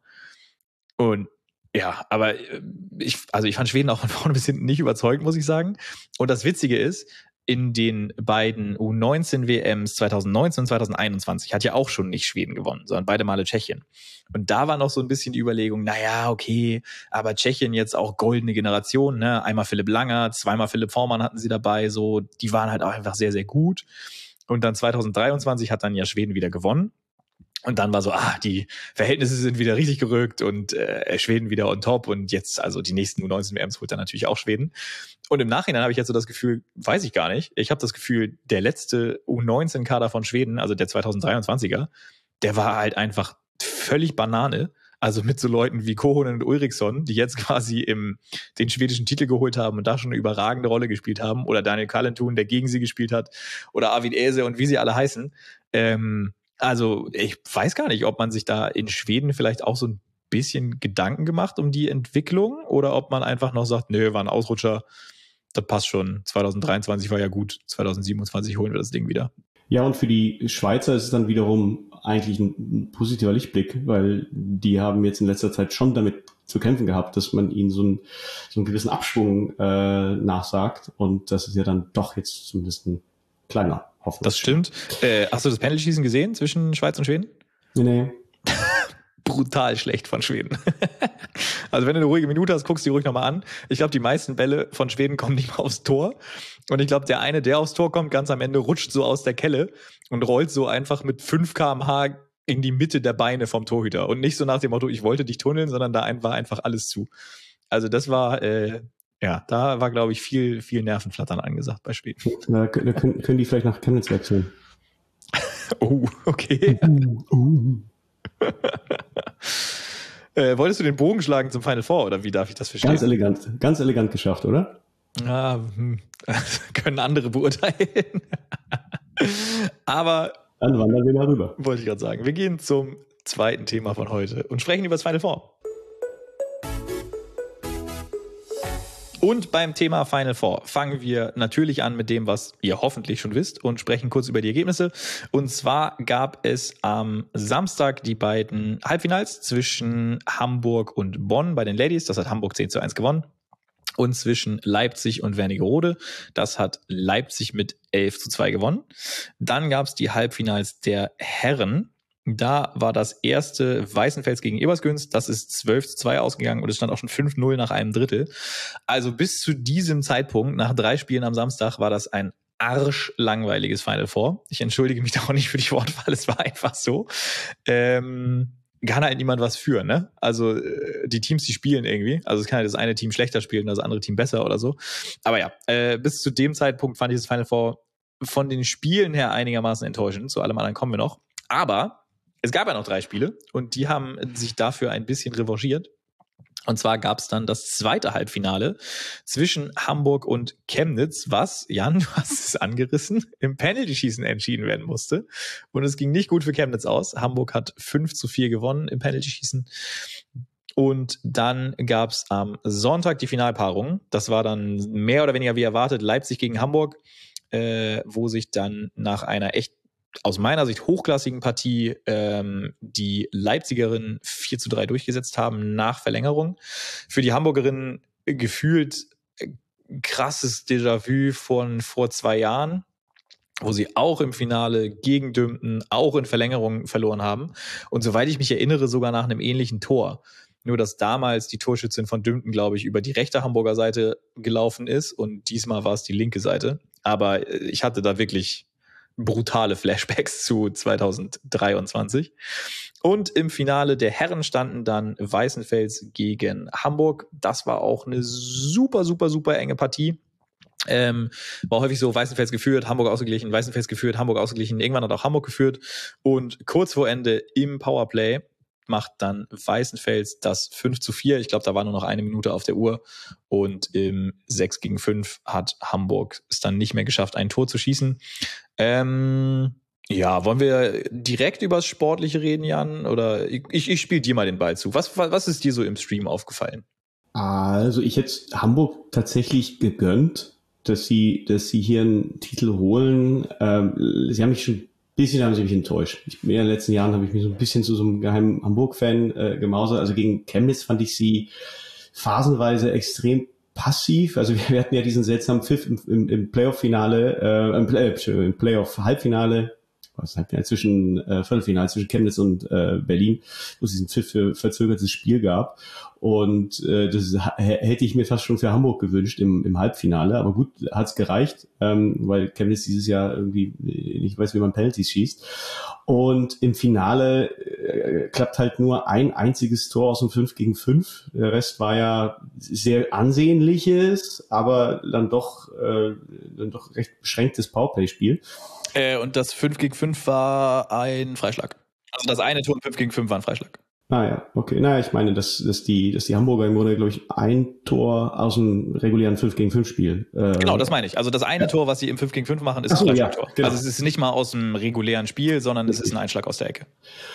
Und ja, aber ich, also ich fand Schweden auch von vorne bis hinten nicht überzeugend, muss ich sagen. Und das Witzige ist, in den beiden U neunzehn W Ms zwanzig neunzehn und zwanzig einundzwanzig hat ja auch schon nicht Schweden gewonnen, sondern beide Male Tschechien. Und da war noch so ein bisschen die Überlegung, naja, okay, aber Tschechien jetzt auch goldene Generation, ne? Einmal Philipp Langer, zweimal Philipp Vormann hatten sie dabei, so, die waren halt auch einfach sehr, sehr gut. Und dann zwanzig dreiundzwanzig hat dann ja Schweden wieder gewonnen. Und dann war so, ah, die Verhältnisse sind wieder richtig gerückt und äh, Schweden wieder on top und jetzt, also die nächsten U neunzehn W Ms holt dann natürlich auch Schweden. Und im Nachhinein habe ich jetzt so das Gefühl, weiß ich gar nicht, ich habe das Gefühl, der letzte U neunzehn Kader von Schweden, also der zwanzig dreiundzwanziger, der war halt einfach völlig Banane. Also mit so Leuten wie Kohonen und Ulriksson, die jetzt quasi im den schwedischen Titel geholt haben und da schon eine überragende Rolle gespielt haben. Oder Daniel Kalentun, der gegen sie gespielt hat. Oder Arvid Ese und wie sie alle heißen. Ähm, Also ich weiß gar nicht, ob man sich da in Schweden vielleicht auch so ein bisschen Gedanken gemacht um die Entwicklung oder ob man einfach noch sagt, nö, war ein Ausrutscher, das passt schon. zwanzig dreiundzwanzig war ja gut, zwanzig siebenundzwanzig holen wir das Ding wieder. Ja, und für die Schweizer ist es dann wiederum eigentlich ein positiver Lichtblick, weil die haben jetzt in letzter Zeit schon damit zu kämpfen gehabt, dass man ihnen so einen, so einen gewissen Abschwung äh, nachsagt und das ist ja dann doch jetzt zumindest ein kleiner Hoffnung. Das stimmt. Äh, hast du das Penalty-Schießen gesehen zwischen Schweiz und Schweden? Nee. Brutal schlecht von Schweden. Also wenn du eine ruhige Minute hast, guckst du die ruhig nochmal an. Ich glaube, die meisten Bälle von Schweden kommen nicht mal aufs Tor. Und ich glaube, der eine, der aufs Tor kommt, ganz am Ende rutscht so aus der Kelle und rollt so einfach mit fünf Kilometer pro Stunde in die Mitte der Beine vom Torhüter. Und nicht so nach dem Motto, ich wollte dich tunneln, sondern da war einfach alles zu. Also das war... Äh, Ja, da war, glaube ich, viel, viel Nervenflattern angesagt bei Schweden. Da, da können, können die vielleicht nach Chemnitz wechseln. Oh, okay. Uh, uh. äh, wolltest du den Bogen schlagen zum Final Four, oder wie darf ich das verstehen? Ganz elegant, ganz elegant geschafft, oder? Ah, hm. Können andere beurteilen. Aber dann wandern wir mal rüber. Wollte ich gerade sagen. Wir gehen zum zweiten Thema von heute und sprechen über das Final Four. Und beim Thema Final Four fangen wir natürlich an mit dem, was ihr hoffentlich schon wisst und sprechen kurz über die Ergebnisse. Und zwar gab es am Samstag die beiden Halbfinals zwischen Hamburg und Bonn bei den Ladies. Das hat Hamburg zehn zu eins gewonnen. Und zwischen Leipzig und Wernigerode. Das hat Leipzig mit elf zu zwei gewonnen. Dann gab es die Halbfinals der Herren. Da war das erste Weißenfels gegen Ebersgünst. Das ist zwölf zu zwei ausgegangen und es stand auch schon fünf null nach einem Drittel. Also bis zu diesem Zeitpunkt, nach drei Spielen am Samstag, war das ein arschlangweiliges Final Four. Ich entschuldige mich da auch nicht für die Wortwahl, es war einfach so. Ähm, kann halt niemand was für, ne? Also die Teams, die spielen irgendwie. Also es kann halt das eine Team schlechter spielen, das andere Team besser oder so. Aber ja, äh, bis zu dem Zeitpunkt fand ich das Final Four von den Spielen her einigermaßen enttäuschend. Zu allem anderen kommen wir noch. Aber es gab ja noch drei Spiele und die haben sich dafür ein bisschen revanchiert. Und zwar gab es dann das zweite Halbfinale zwischen Hamburg und Chemnitz, was, Jan, du hast es angerissen, im Penalty-Schießen entschieden werden musste. Und es ging nicht gut für Chemnitz aus. Hamburg hat fünf zu vier gewonnen im Penalty-Schießen. Und dann gab es am Sonntag die Finalpaarung. Das war dann mehr oder weniger wie erwartet Leipzig gegen Hamburg, äh, wo sich dann nach einer echt aus meiner Sicht hochklassigen Partie ähm, die Leipzigerinnen vier zu drei durchgesetzt haben nach Verlängerung. Für die Hamburgerinnen gefühlt äh, krasses Déjà-vu von vor zwei Jahren, wo sie auch im Finale gegen Dümpen, auch in Verlängerung verloren haben. Und soweit ich mich erinnere, sogar nach einem ähnlichen Tor. Nur, dass damals die Torschützin von Dümpen, glaube ich, über die rechte Hamburger Seite gelaufen ist und diesmal war es die linke Seite. Aber ich hatte da wirklich brutale Flashbacks zu zwanzig dreiundzwanzig. Und im Finale der Herren standen dann Weißenfels gegen Hamburg. Das war auch eine super, super, super enge Partie. Ähm, war häufig so, Weißenfels geführt, Hamburg ausgeglichen, Weißenfels geführt, Hamburg ausgeglichen. Irgendwann hat auch Hamburg geführt. Und kurz vor Ende im Powerplay macht dann Weißenfels das fünf zu vier. Ich glaube, da war nur noch eine Minute auf der Uhr. Und im sechs gegen fünf hat Hamburg es dann nicht mehr geschafft, ein Tor zu schießen. Ähm, ja, wollen wir direkt über das Sportliche reden, Jan? Oder ich, ich spiele dir mal den Ball zu. Was, was ist dir so im Stream aufgefallen? Also ich hätte Hamburg tatsächlich gegönnt, dass sie, dass sie hier einen Titel holen. Ähm, sie haben mich schon bisschen haben sie mich enttäuscht. Ich, in den letzten Jahren habe ich mich so ein bisschen zu so einem geheimen Hamburg-Fan äh, gemausert. Also gegen Chemnitz fand ich sie phasenweise extrem passiv. Also wir, wir hatten ja diesen seltsamen Pfiff im, im, im Playoff-Finale, äh, im, Play, äh, im Playoff-Halbfinale, was Halbfinale zwischen äh, Viertelfinale zwischen Chemnitz und äh, Berlin, wo es diesen Pfiff für verzögertes Spiel gab. Und äh, das h- hätte ich mir fast schon für Hamburg gewünscht im, im Halbfinale. Aber gut, hat's gereicht, ähm, weil Chemnitz dieses Jahr irgendwie nicht weiß, wie man Penalties schießt. Und im Finale äh, klappt halt nur ein einziges Tor aus dem fünf gegen fünf. Der Rest war ja sehr ansehnliches, aber dann doch äh, dann doch recht beschränktes Powerplay-Spiel. Äh, und das fünf gegen fünf war ein Freischlag. Also das eine Tor im fünf gegen fünf war ein Freischlag. Ah ja, okay. Naja, ich meine, dass, dass, die, dass die Hamburger im Grunde, glaube ich, ein Tor aus dem regulären fünf gegen fünf Spiel. Äh, Genau, das meine ich. Also das eine ja. Tor, was sie im fünf gegen fünf machen, ist Ach so, ein ja, Freischlagtor. genau. Also es ist nicht mal aus dem regulären Spiel, sondern es ist ein Einschlag aus der Ecke.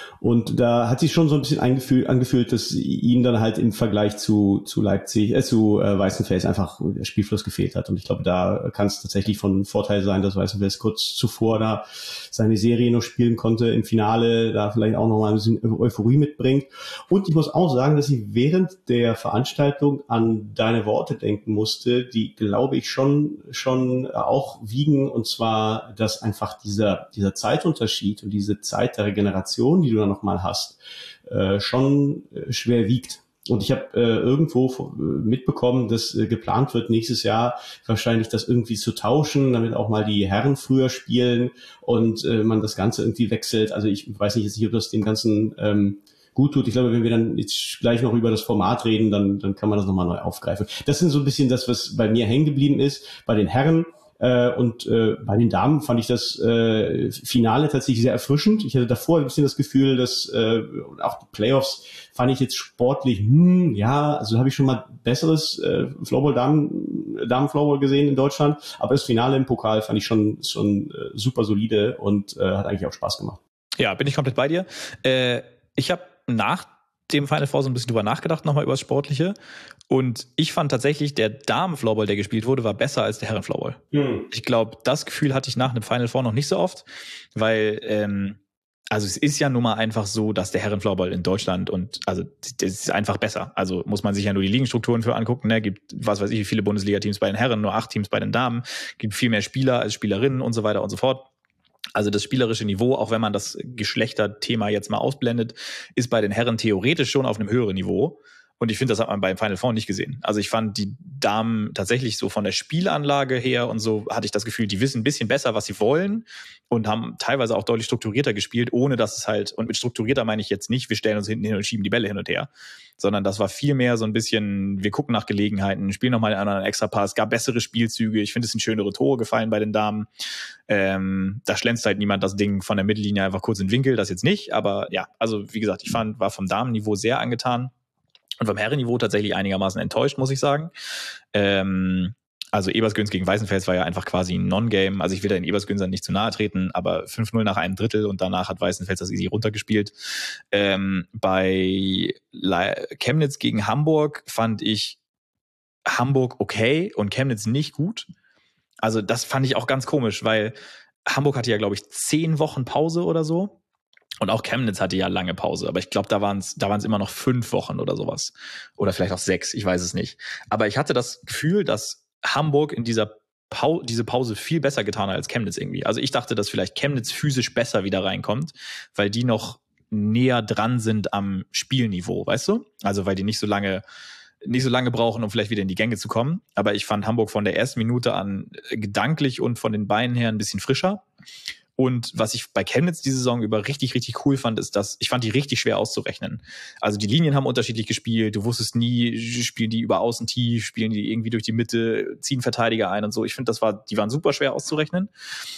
Und da hat sich schon so ein bisschen eingefühlt, angefühlt, dass ihnen dann halt im Vergleich zu, zu Leipzig, äh, zu äh, Weißenfels einfach der Spielfluss gefehlt hat. Und ich glaube, da kann es tatsächlich von Vorteil sein, dass Weißenfels kurz zuvor da seine Serie noch spielen konnte, im Finale da vielleicht auch noch mal ein bisschen Euphorie mitbringt. Und ich muss auch sagen, dass ich während der Veranstaltung an deine Worte denken musste, die, glaube ich, schon, schon auch wiegen. Und zwar, dass einfach dieser, dieser Zeitunterschied und diese Zeit der Regeneration, die du dann noch mal hast, äh, schon äh, schwer wiegt. Und ich habe äh, irgendwo äh, mitbekommen, dass äh, geplant wird, nächstes Jahr wahrscheinlich das irgendwie zu tauschen, damit auch mal die Herren früher spielen und äh, man das Ganze irgendwie wechselt. Also ich weiß nicht, jetzt nicht, ob das dem Ganzen ähm, gut tut. Ich glaube, wenn wir dann jetzt gleich noch über das Format reden, dann, dann kann man das nochmal neu aufgreifen. Das sind so ein bisschen das, was bei mir hängen geblieben ist. Bei den Herren Äh, und äh, bei den Damen fand ich das äh, Finale tatsächlich sehr erfrischend. Ich hatte davor ein bisschen das Gefühl, dass äh, auch die Playoffs fand ich jetzt sportlich, hm, ja, also habe ich schon mal besseres äh, Floorball Damen, Damen Floorball gesehen in Deutschland, aber das Finale im Pokal fand ich schon schon äh, super solide und äh, hat eigentlich auch Spaß gemacht. Ja, bin ich komplett bei dir. Äh, ich habe nach dem Final Four so ein bisschen drüber nachgedacht, nochmal über das Sportliche. Und ich fand tatsächlich, der Damen-Floorball, der gespielt wurde, war besser als der Herren-Floorball. Mhm. Ich glaube, das Gefühl hatte ich nach einem Final Four noch nicht so oft, weil, ähm, also es ist ja nun mal einfach so, dass der Herren-Floorball in Deutschland und, also das ist einfach besser. Also muss man sich ja nur die Ligenstrukturen für angucken, ne? Gibt, was weiß ich, wie viele Bundesliga-Teams bei den Herren, nur acht Teams bei den Damen, gibt viel mehr Spieler als Spielerinnen und so weiter und so fort. Also das spielerische Niveau, auch wenn man das Geschlechterthema jetzt mal ausblendet, ist bei den Herren theoretisch schon auf einem höheren Niveau. Und ich finde, das hat man beim Final Four nicht gesehen. Also ich fand die Damen tatsächlich so von der Spielanlage her und so hatte ich das Gefühl, die wissen ein bisschen besser, was sie wollen und haben teilweise auch deutlich strukturierter gespielt, ohne dass es halt, und mit strukturierter meine ich jetzt nicht, wir stellen uns hinten hin und schieben die Bälle hin und her, sondern das war viel mehr so ein bisschen, wir gucken nach Gelegenheiten, spielen nochmal einen anderen Extrapass, gab bessere Spielzüge, ich finde, es sind schönere Tore gefallen bei den Damen. Ähm, da schlänzt halt niemand das Ding von der Mittellinie einfach kurz in den Winkel, das jetzt nicht, aber ja, also wie gesagt, ich fand, war vom Damenniveau sehr angetan. Und vom Herrenniveau tatsächlich einigermaßen enttäuscht, muss ich sagen. Ähm, also Ebersgöns gegen Weißenfels war ja einfach quasi ein Non-Game. Also ich will da den Ebersgönsern nicht zu nahe treten, aber fünf null nach einem Drittel und danach hat Weißenfels das easy runtergespielt. Ähm, bei Le- Chemnitz gegen Hamburg fand ich Hamburg okay und Chemnitz nicht gut. Also das fand ich auch ganz komisch, weil Hamburg hatte ja, glaube ich, zehn Wochen Pause oder so. Und auch Chemnitz hatte ja lange Pause, aber ich glaube, da waren es da waren es immer noch fünf Wochen oder sowas. Oder vielleicht auch sechs, ich weiß es nicht. Aber ich hatte das Gefühl, dass Hamburg in dieser Pau- diese Pause viel besser getan hat als Chemnitz irgendwie. Also ich dachte, dass vielleicht Chemnitz physisch besser wieder reinkommt, weil die noch näher dran sind am Spielniveau, weißt du? Also weil die nicht so lange nicht so lange brauchen, um vielleicht wieder in die Gänge zu kommen. Aber ich fand Hamburg von der ersten Minute an gedanklich und von den Beinen her ein bisschen frischer. Und was ich bei Chemnitz diese Saison über richtig, richtig cool fand, ist, dass ich fand die richtig schwer auszurechnen. Also die Linien haben unterschiedlich gespielt. Du wusstest nie, spielen die über außen tief, spielen die irgendwie durch die Mitte, ziehen Verteidiger ein und so. Ich finde, das war, die waren super schwer auszurechnen.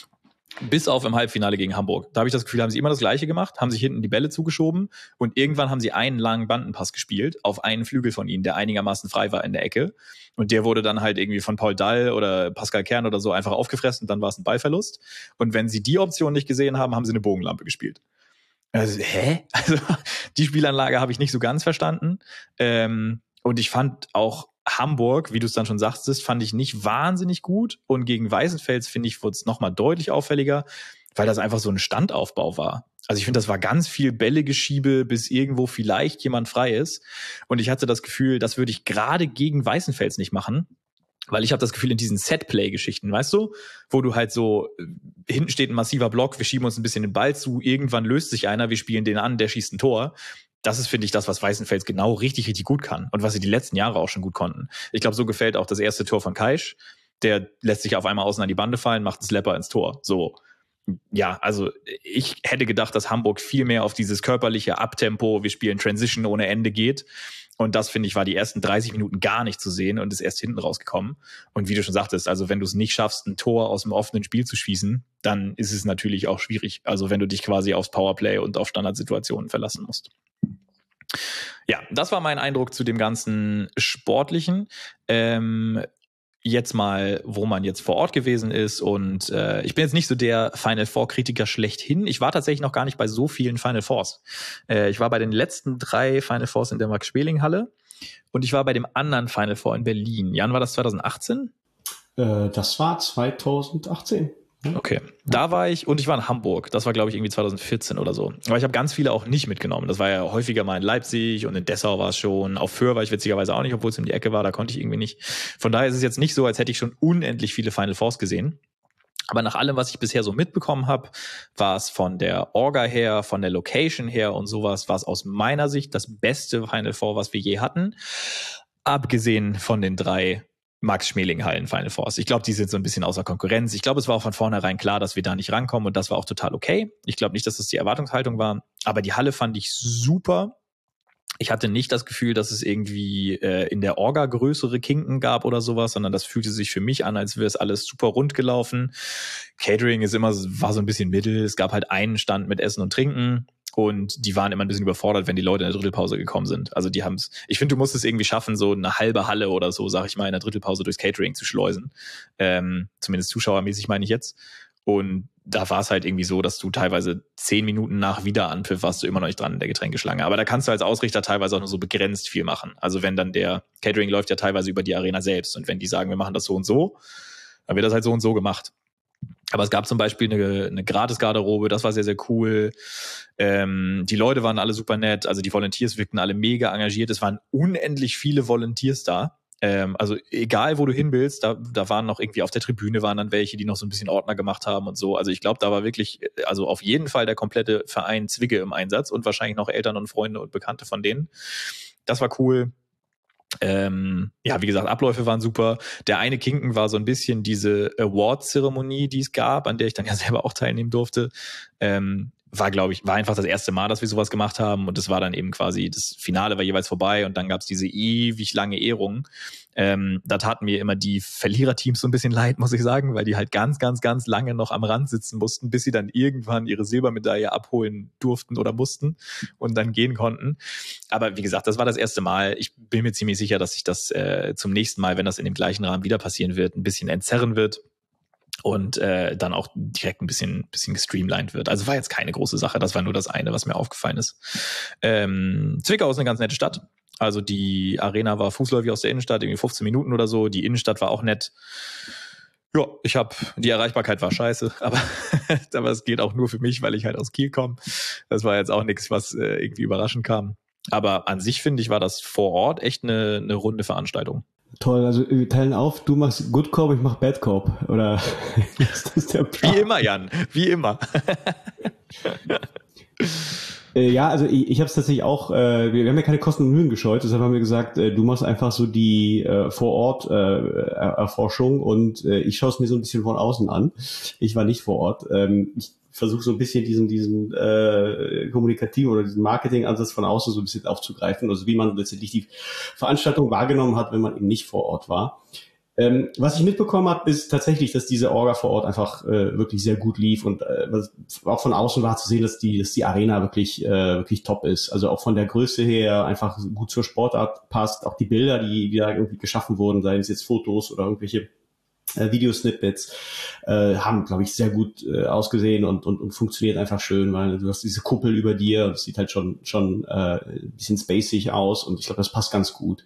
Bis auf im Halbfinale gegen Hamburg. Da habe ich das Gefühl, haben sie immer das Gleiche gemacht, haben sich hinten die Bälle zugeschoben und irgendwann haben sie einen langen Bandenpass gespielt auf einen Flügel von ihnen, der einigermaßen frei war in der Ecke. Und der wurde dann halt irgendwie von Paul Dall oder Pascal Kern oder so einfach aufgefressen und dann war es ein Ballverlust. Und wenn sie die Option nicht gesehen haben, haben sie eine Bogenlampe gespielt. Also, hä? Also die Spielanlage habe ich nicht so ganz verstanden. Ähm, und ich fand auch Hamburg, wie du es dann schon sagtest, fand ich nicht wahnsinnig gut. Und gegen Weißenfels, finde ich, wurde es nochmal deutlich auffälliger, weil das einfach so ein Standaufbau war. Also ich finde, das war ganz viel Bällegeschiebe, bis irgendwo vielleicht jemand frei ist. Und ich hatte das Gefühl, das würde ich gerade gegen Weißenfels nicht machen. Weil ich habe das Gefühl, in diesen Setplay-Geschichten, weißt du, wo du halt so, hinten steht ein massiver Block, wir schieben uns ein bisschen den Ball zu, irgendwann löst sich einer, wir spielen den an, der schießt ein Tor. Das ist, finde ich, das, was Weißenfels genau richtig, richtig gut kann und was sie die letzten Jahre auch schon gut konnten. Ich glaube, so gefällt auch das erste Tor von Kaisch. Der lässt sich auf einmal außen an die Bande fallen, macht einen Slapper ins Tor. So, ja, also ich hätte gedacht, dass Hamburg viel mehr auf dieses körperliche Abtempo, wir spielen Transition ohne Ende geht. Und das, finde ich, war die ersten dreißig Minuten gar nicht zu sehen und ist erst hinten rausgekommen. Und wie du schon sagtest, also wenn du es nicht schaffst, ein Tor aus dem offenen Spiel zu schießen, dann ist es natürlich auch schwierig. Also wenn du dich quasi aufs Powerplay und auf Standardsituationen verlassen musst. Ja, das war mein Eindruck zu dem ganzen Sportlichen. Ähm, jetzt mal, wo man jetzt vor Ort gewesen ist und äh, ich bin jetzt nicht so der Final Four Kritiker schlechthin. Ich war tatsächlich noch gar nicht bei so vielen Final Fours. Äh, ich war bei den letzten drei Final Fours in der Max-Schmeling-Halle und ich war bei dem anderen Final Four in Berlin. Jan, war das zwanzig achtzehn? Äh, das war zwanzig achtzehn. Okay, da war ich und ich war in Hamburg. Das war, glaube ich, irgendwie zwanzig vierzehn oder so. Aber ich habe ganz viele auch nicht mitgenommen. Das war ja häufiger mal in Leipzig und in Dessau war es schon. Auf Föhr war ich witzigerweise auch nicht, obwohl es in die Ecke war. Da konnte ich irgendwie nicht. Von daher ist es jetzt nicht so, als hätte ich schon unendlich viele Final Fours gesehen. Aber nach allem, was ich bisher so mitbekommen habe, war es von der Orga her, von der Location her und sowas, war es aus meiner Sicht das beste Final Four, was wir je hatten. Abgesehen von den drei Max-Schmeling-Hallen Final Fours. Ich glaube, die sind so ein bisschen außer Konkurrenz. Ich glaube, es war auch von vornherein klar, dass wir da nicht rankommen und das war auch total okay. Ich glaube nicht, dass das die Erwartungshaltung war, aber die Halle fand ich super. Ich hatte nicht das Gefühl, dass es irgendwie äh, in der Orga größere Kinken gab oder sowas, sondern das fühlte sich für mich an, als wäre es alles super rund gelaufen. Catering ist immer, war so ein bisschen mittel. Es gab halt einen Stand mit Essen und Trinken. Und die waren immer ein bisschen überfordert, wenn die Leute in der Drittelpause gekommen sind. Also die haben es, ich finde, du musst es irgendwie schaffen, so eine halbe Halle oder so, sag ich mal, in der Drittelpause durchs Catering zu schleusen. Ähm, zumindest zuschauermäßig meine ich jetzt. Und da war es halt irgendwie so, dass du teilweise zehn Minuten nach Wiederanpfiff warst du immer noch nicht dran in der Getränkeschlange. Aber da kannst du als Ausrichter teilweise auch nur so begrenzt viel machen. Also wenn dann der Catering läuft ja teilweise über die Arena selbst. Und wenn die sagen, wir machen das so und so, dann wird das halt so und so gemacht. Aber es gab zum Beispiel eine, eine Gratis-Garderobe, das war sehr, sehr cool. Ähm, die Leute waren alle super nett, also die Volunteers wirkten alle mega engagiert. Es waren unendlich viele Volunteers da. Ähm, also egal, wo du hin willst, da, da waren noch irgendwie auf der Tribüne waren dann welche, die noch so ein bisschen Ordner gemacht haben und so. Also ich glaube, da war wirklich, also auf jeden Fall der komplette Verein Zwicke im Einsatz und wahrscheinlich noch Eltern und Freunde und Bekannte von denen. Das war cool. Ähm, ja, wie gesagt, Abläufe waren super. Der eine Kinken war so ein bisschen diese Award-Zeremonie, die es gab, an der ich dann ja selber auch teilnehmen durfte. Ähm, war, glaube ich, war einfach das erste Mal, dass wir sowas gemacht haben und das war dann eben quasi, das Finale war jeweils vorbei und dann gab es diese ewig lange Ehrung. Ähm, da taten mir immer die Verliererteams so ein bisschen leid, muss ich sagen, weil die halt ganz, ganz, ganz lange noch am Rand sitzen mussten, bis sie dann irgendwann ihre Silbermedaille abholen durften oder mussten und dann gehen konnten. Aber wie gesagt, das war das erste Mal. Ich bin mir ziemlich sicher, dass sich das äh, zum nächsten Mal, wenn das in dem gleichen Rahmen wieder passieren wird, ein bisschen entzerren wird. Und äh, dann auch direkt ein bisschen bisschen gestreamlined wird. Also war jetzt keine große Sache, das war nur das eine, was mir aufgefallen ist. Ähm, Zwickau ist eine ganz nette Stadt. Also die Arena war fußläufig aus der Innenstadt, irgendwie fünfzehn Minuten oder so. Die Innenstadt war auch nett. Ja, ich habe, die Erreichbarkeit war scheiße, aber, aber es gilt auch nur für mich, weil ich halt aus Kiel komme. Das war jetzt auch nichts, was äh, irgendwie überraschend kam. Aber an sich, finde ich, war das vor Ort echt eine, eine runde Veranstaltung. Toll, also wir teilen auf, du machst Good Corp, ich mach Bad Corp, oder ist das der Plan? Wie immer, Jan, wie immer. äh, ja, also ich, ich habe es tatsächlich auch, äh, wir, wir haben ja keine Kosten und Mühen gescheut, deshalb haben wir gesagt, äh, du machst einfach so die äh, Vor-Ort-Erforschung äh, und äh, ich schaue es mir so ein bisschen von außen an. Ich war nicht vor Ort. Ähm, ich versuche so ein bisschen diesen diesen äh, kommunikativen oder diesen Marketing-Ansatz von außen so ein bisschen aufzugreifen, also wie man letztendlich die Veranstaltung wahrgenommen hat, wenn man eben nicht vor Ort war. Ähm, was ich mitbekommen habe, ist tatsächlich, dass diese Orga vor Ort einfach äh, wirklich sehr gut lief und äh, auch von außen war zu sehen, dass die dass die Arena wirklich äh, wirklich top ist. Also auch von der Größe her einfach gut zur Sportart passt. Auch die Bilder, die, die da irgendwie geschaffen wurden, seien es jetzt Fotos oder irgendwelche Äh, Videosnippets, äh, haben, glaube ich, sehr gut äh, ausgesehen und, und, und funktioniert einfach schön, weil du hast diese Kuppel über dir und es sieht halt schon schon äh, ein bisschen spacig aus und ich glaube, das passt ganz gut.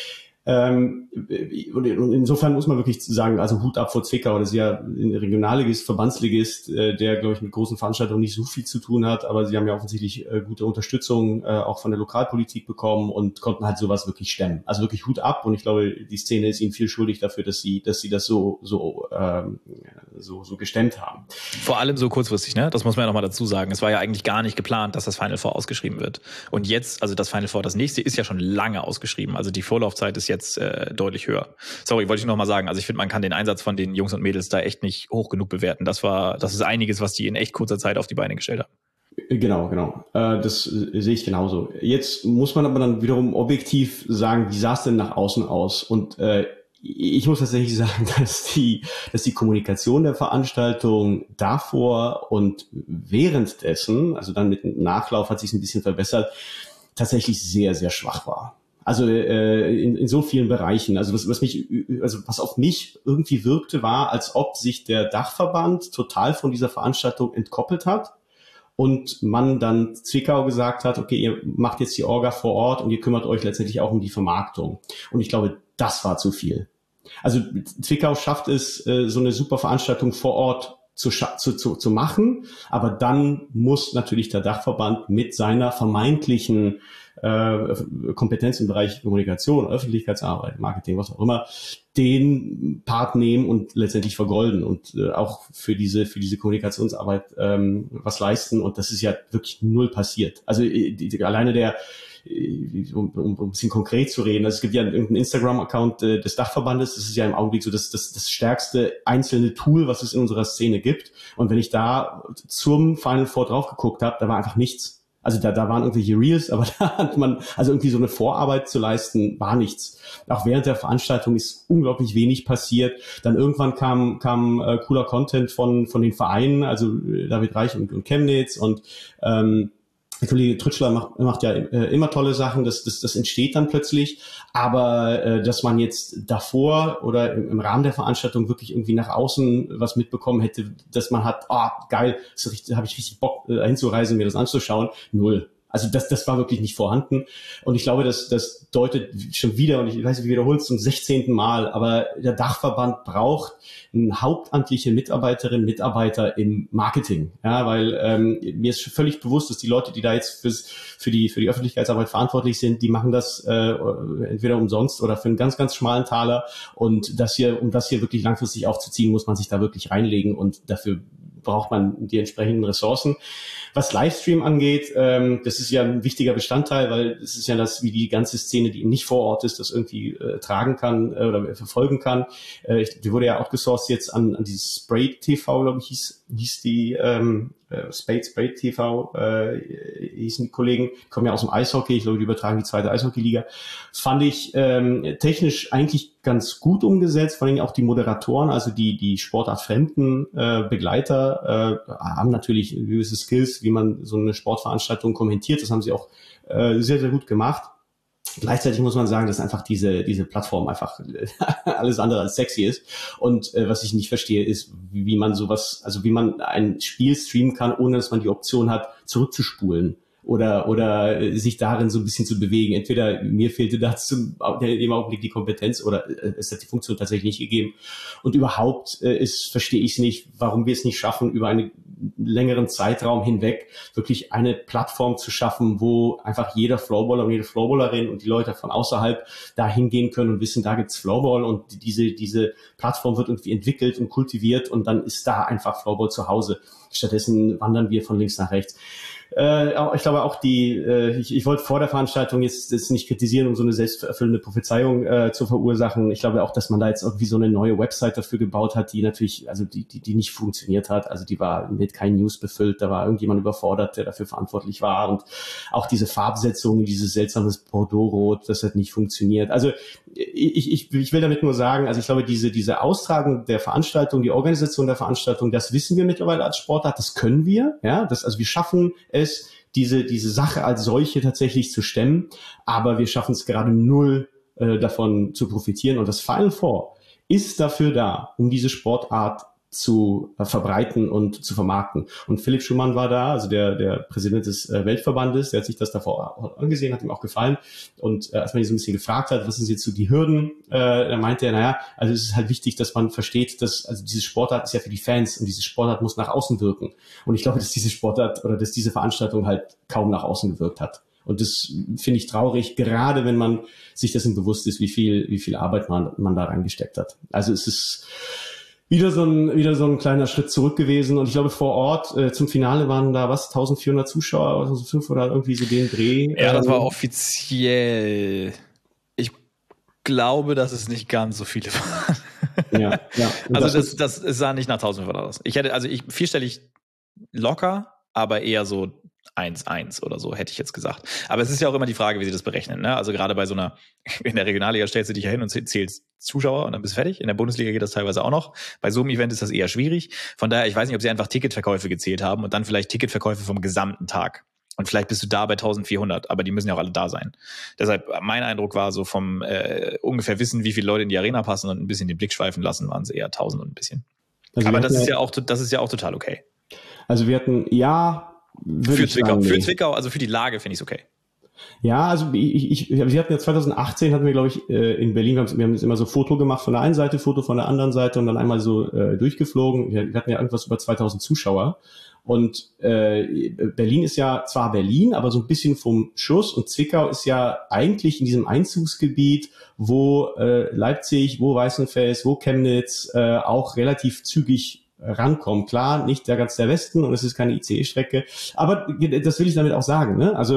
Ähm, und insofern muss man wirklich sagen, also Hut ab vor Zwickau, das ist ja ein Regionalligist, Verbandsligist, äh, der, glaube ich, mit großen Veranstaltungen nicht so viel zu tun hat, aber sie haben ja offensichtlich äh, gute Unterstützung äh, auch von der Lokalpolitik bekommen und konnten halt sowas wirklich stemmen. Also wirklich Hut ab und ich glaube, die Szene ist ihnen viel schuldig dafür, dass sie, dass sie das so so ähm, so, so gestemmt haben. Vor allem so kurzfristig, ne? Das muss man ja nochmal dazu sagen. Es war ja eigentlich gar nicht geplant, dass das Final Four ausgeschrieben wird. Und jetzt, also das Final Four, das nächste ist ja schon lange ausgeschrieben. Also die Vorlaufzeit ist jetzt äh, deutlich höher. Sorry, wollte ich noch mal sagen. Also ich finde, man kann den Einsatz von den Jungs und Mädels da echt nicht hoch genug bewerten. Das war, das ist einiges, was die in echt kurzer Zeit auf die Beine gestellt haben. Genau, genau. Äh, das äh, sehe ich genauso. Jetzt muss man aber dann wiederum objektiv sagen, wie sah es denn nach außen aus? Und äh, ich muss tatsächlich sagen, dass die, dass die Kommunikation der Veranstaltung davor und währenddessen, also dann mit dem Nachlauf hat sich ein bisschen verbessert, tatsächlich sehr, sehr schwach war. Also äh, in, in so vielen Bereichen. Also was, was mich, also was auf mich irgendwie wirkte, war, als ob sich der Dachverband total von dieser Veranstaltung entkoppelt hat und man dann Zwickau gesagt hat, okay, ihr macht jetzt die Orga vor Ort und ihr kümmert euch letztendlich auch um die Vermarktung. Und ich glaube, das war zu viel. Also Zwickau schafft es, äh, so eine super Veranstaltung vor Ort zu, zu, zu, zu machen, aber dann muss natürlich der Dachverband mit seiner vermeintlichen äh, Kompetenz im Bereich Kommunikation, Öffentlichkeitsarbeit, Marketing, was auch immer, den Part nehmen und letztendlich vergolden und äh, auch für diese für diese Kommunikationsarbeit ähm, was leisten. Und das ist ja wirklich null passiert. Also die, die, alleine der Um, um, um ein bisschen konkret zu reden. Also es gibt ja irgendeinen Instagram-Account äh, des Dachverbandes. Das ist ja im Augenblick so das, das, das stärkste einzelne Tool, was es in unserer Szene gibt. Und wenn ich da zum Final Four drauf geguckt habe, da war einfach nichts. Also da, da waren irgendwelche Reels, aber da hat man, also irgendwie so eine Vorarbeit zu leisten, war nichts. Auch während der Veranstaltung ist unglaublich wenig passiert. Dann irgendwann kam, kam äh, cooler Content von, von den Vereinen, also äh, David Reich und, und Chemnitz und ähm, der Kollege Trütschler macht, macht ja äh, immer tolle Sachen, das, das, das entsteht dann plötzlich, aber äh, dass man jetzt davor oder im, im Rahmen der Veranstaltung wirklich irgendwie nach außen was mitbekommen hätte, dass man hat, ah, oh, geil, da habe ich richtig Bock äh, hinzureisen, mir das anzuschauen, null. Also das, das war wirklich nicht vorhanden. Und ich glaube, das, das deutet schon wieder, und ich weiß nicht, wir wiederholen es zum sechzehnten Mal, aber der Dachverband braucht eine hauptamtliche Mitarbeiterin, Mitarbeiter im Marketing. Ja, weil ähm, mir ist völlig bewusst, dass die Leute, die da jetzt fürs, für die für die Öffentlichkeitsarbeit verantwortlich sind, die machen das äh, entweder umsonst oder für einen ganz, ganz schmalen Taler. Und das hier, um das hier wirklich langfristig aufzuziehen, muss man sich da wirklich reinlegen und dafür braucht man die entsprechenden Ressourcen. Was Livestream angeht, ähm, das ist ja ein wichtiger Bestandteil, weil es ist ja das, wie die ganze Szene, die eben nicht vor Ort ist, das irgendwie äh, tragen kann äh, oder verfolgen kann. Äh, ich, die wurde ja outgesourced jetzt an, an dieses Spray T V, glaube ich, hieß, hieß die ähm, äh, Spade, Spade T V äh, hießen die Kollegen, die kommen ja aus dem Eishockey, ich glaube, die übertragen die zweite Eishockey-Liga, fand ich ähm, technisch eigentlich ganz gut umgesetzt, vor allem auch die Moderatoren, also die die sportartfremden äh, Begleiter äh, haben natürlich gewisse Skills, wie man so eine Sportveranstaltung kommentiert, das haben sie auch äh, sehr, sehr gut gemacht. Gleichzeitig muss man sagen, dass einfach diese diese Plattform einfach alles andere als sexy ist. Und äh, was ich nicht verstehe, ist, wie, wie man sowas, also wie man ein Spiel streamen kann, ohne dass man die Option hat, zurückzuspulen oder oder äh, sich darin so ein bisschen zu bewegen. Entweder mir fehlte dazu in dem Augenblick die Kompetenz oder äh, es hat die Funktion tatsächlich nicht gegeben. Und überhaupt äh, ist verstehe ich es nicht, warum wir es nicht schaffen, über einen längeren Zeitraum hinweg wirklich eine Plattform zu schaffen, wo einfach jeder Flowballer und jede Flowballerin und die Leute von außerhalb da hingehen können und wissen, da gibt's Flowball und diese diese Plattform wird irgendwie entwickelt und kultiviert und dann ist da einfach Flowball zu Hause. Stattdessen wandern wir von links nach rechts. Äh, auch, ich glaube auch die, äh, ich, ich wollte vor der Veranstaltung jetzt, jetzt nicht kritisieren, um so eine selbsterfüllende Prophezeiung äh, zu verursachen. Ich glaube auch, dass man da jetzt irgendwie so eine neue Website dafür gebaut hat, die natürlich, also die, die, die nicht funktioniert hat. Also die war mit keinen News befüllt, da war irgendjemand überfordert, der dafür verantwortlich war. Und auch diese Farbsetzung, dieses seltsames Bordeaux-Rot, das hat nicht funktioniert. Also ich, ich, ich will damit nur sagen, also ich glaube, diese, diese Austragung der Veranstaltung, die Organisation der Veranstaltung, das wissen wir mittlerweile als Sportart, das können wir, ja, das, also wir schaffen es, diese, diese Sache als solche tatsächlich zu stemmen, aber wir schaffen es gerade null äh, davon zu profitieren und das Final Four ist dafür da, um diese Sportart zu äh, verbreiten und zu vermarkten. Und Philipp Schumann war da, also der der Präsident des äh, Weltverbandes, der hat sich das davor angesehen, hat ihm auch gefallen. Und äh, als man ihn so ein bisschen gefragt hat, was sind jetzt so die Hürden, äh, da meinte er, naja, also es ist halt wichtig, dass man versteht, dass also diese Sportart ist ja für die Fans und diese Sportart muss nach außen wirken. Und ich glaube, dass diese Sportart oder dass diese Veranstaltung halt kaum nach außen gewirkt hat. Und das finde ich traurig, gerade wenn man sich dessen bewusst ist, wie viel wie viel Arbeit man man da reingesteckt hat. Also es ist wieder so ein wieder so ein kleiner Schritt zurück gewesen und ich glaube vor Ort äh, zum Finale waren da was eintausendvierhundert Zuschauer oder so fünfhundert irgendwie so den Dreh. Ja, das war offiziell. Ich glaube, dass es nicht ganz so viele waren. Ja, ja. Also das das es sah nicht nach eintausendfünfhundert aus. Ich hätte also ich vierstellig locker, aber eher so eins eins oder so, hätte ich jetzt gesagt. Aber es ist ja auch immer die Frage, wie sie das berechnen. Ne? Also gerade bei so einer, in der Regionalliga stellst du dich ja hin und zählst Zuschauer und dann bist du fertig. In der Bundesliga geht das teilweise auch noch. Bei so einem Event ist das eher schwierig. Von daher, ich weiß nicht, ob sie einfach Ticketverkäufe gezählt haben und dann vielleicht Ticketverkäufe vom gesamten Tag. Und vielleicht bist du da bei eintausendvierhundert, aber die müssen ja auch alle da sein. Deshalb, mein Eindruck war so vom äh, ungefähr wissen, wie viele Leute in die Arena passen und ein bisschen den Blick schweifen lassen, waren es eher tausend und ein bisschen. Also aber das ist ja auch, das ist ja auch total okay. Also wir hatten, ja, Für Zwickau, sagen, für Zwickau, also für die Lage finde ich es okay. Ja, also ich, ich, wir hatten ja zweitausendachtzehn hatten wir, glaube ich, in Berlin, wir haben, wir haben immer so Foto gemacht von der einen Seite, Foto von der anderen Seite und dann einmal so äh, durchgeflogen. Wir hatten ja irgendwas über zweitausend Zuschauer. Und äh, Berlin ist ja zwar Berlin, aber so ein bisschen vom Schuss und Zwickau ist ja eigentlich in diesem Einzugsgebiet, wo äh, Leipzig, wo Weißenfels, wo Chemnitz äh, auch relativ zügig rankommen. Klar, nicht der ganz der Westen und es ist keine I C E-Strecke, aber das will ich damit auch sagen. Ne? Also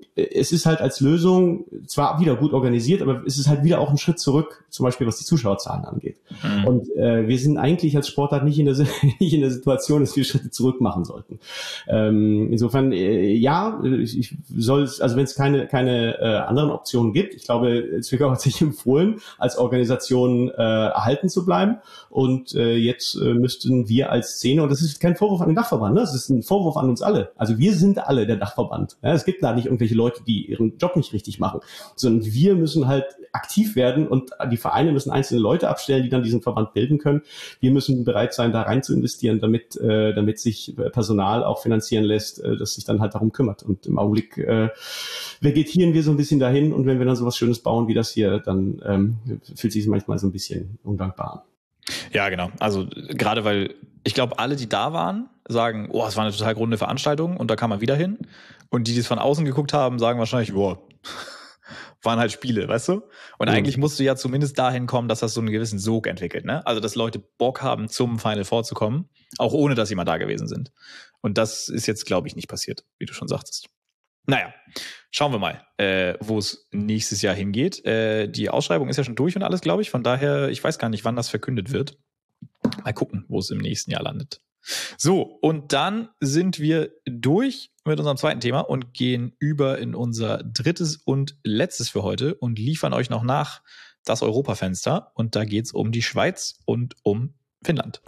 es ist halt als Lösung zwar wieder gut organisiert, aber es ist halt wieder auch ein Schritt zurück, zum Beispiel was die Zuschauerzahlen angeht. Mhm. Und äh, wir sind eigentlich als Sportart nicht in der nicht in der Situation, dass wir Schritte zurück machen sollten. Ähm, insofern äh, ja, ich soll also wenn es keine keine äh, anderen Optionen gibt, ich glaube, Zwickau hat sich empfohlen, als Organisation äh, erhalten zu bleiben. Und äh, jetzt äh, müssten wir als Szene, und das ist kein Vorwurf an den Dachverband, ne? Das ist ein Vorwurf an uns alle. Also wir sind alle der Dachverband. Ja? Es gibt da nicht irgendwelche Leute, die ihren Job nicht richtig machen, sondern wir müssen halt aktiv werden und die Vereine müssen einzelne Leute abstellen, die dann diesen Verband bilden können. Wir müssen bereit sein, da rein zu investieren, damit äh, damit sich Personal auch finanzieren lässt, äh, das sich dann halt darum kümmert. Und im Augenblick äh, vegetieren wir so ein bisschen dahin und wenn wir dann so was Schönes bauen wie das hier, dann ähm, fühlt sich manchmal so ein bisschen undankbar an. Ja, genau. Also gerade weil ich glaube, alle, die da waren, sagen, oh, es war eine total runde Veranstaltung und da kann man wieder hin. Und die, die es von außen geguckt haben, sagen wahrscheinlich, boah, waren halt Spiele, weißt du? Und mhm. eigentlich musst du ja zumindest dahin kommen, dass das so einen gewissen Sog entwickelt, ne? Also, dass Leute Bock haben, zum Final Four zu kommen, auch ohne, dass sie mal da gewesen sind. Und das ist jetzt, glaube ich, nicht passiert, wie du schon sagtest. Naja, schauen wir mal, äh, wo es nächstes Jahr hingeht. Äh, die Ausschreibung ist ja schon durch und alles, glaube ich. Von daher, ich weiß gar nicht, wann das verkündet wird. Mal gucken, wo es im nächsten Jahr landet. So, und dann sind wir durch mit unserem zweiten Thema und gehen über in unser drittes und letztes für heute und liefern euch noch nach das Europafenster. Und da geht's um die Schweiz und um Finnland.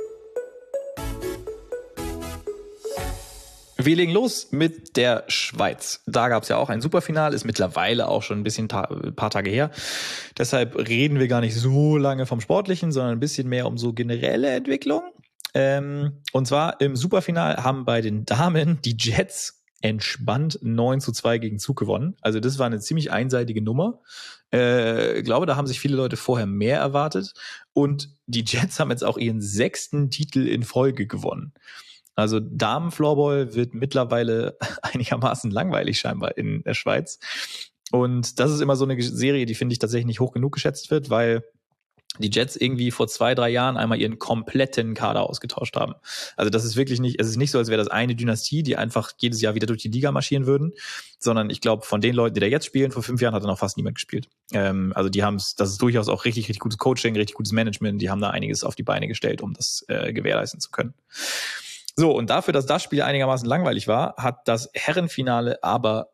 Wir legen los mit der Schweiz. Da gab es ja auch ein Superfinale, ist mittlerweile auch schon ein bisschen ta- ein paar Tage her. Deshalb reden wir gar nicht so lange vom Sportlichen, sondern ein bisschen mehr um so generelle Entwicklung. Ähm, und zwar im Superfinale haben bei den Damen die Jets entspannt neun zu zwei gegen Zug gewonnen. Also das war eine ziemlich einseitige Nummer. Äh, ich glaube, da haben sich viele Leute vorher mehr erwartet. Und die Jets haben jetzt auch ihren sechsten Titel in Folge gewonnen. Also Damen-Floorball wird mittlerweile einigermaßen langweilig scheinbar in der Schweiz. Und das ist immer so eine Serie, die finde ich tatsächlich nicht hoch genug geschätzt wird, weil die Jets irgendwie vor zwei, drei Jahren einmal ihren kompletten Kader ausgetauscht haben. Also das ist wirklich nicht, es ist nicht so, als wäre das eine Dynastie, die einfach jedes Jahr wieder durch die Liga marschieren würden, sondern ich glaube, von den Leuten, die da jetzt spielen, vor fünf Jahren hat dann auch fast niemand gespielt. Ähm, also die haben es, das ist durchaus auch richtig, richtig gutes Coaching, richtig gutes Management, die haben da einiges auf die Beine gestellt, um das äh, gewährleisten zu können. So, und dafür, dass das Spiel einigermaßen langweilig war, hat das Herrenfinale aber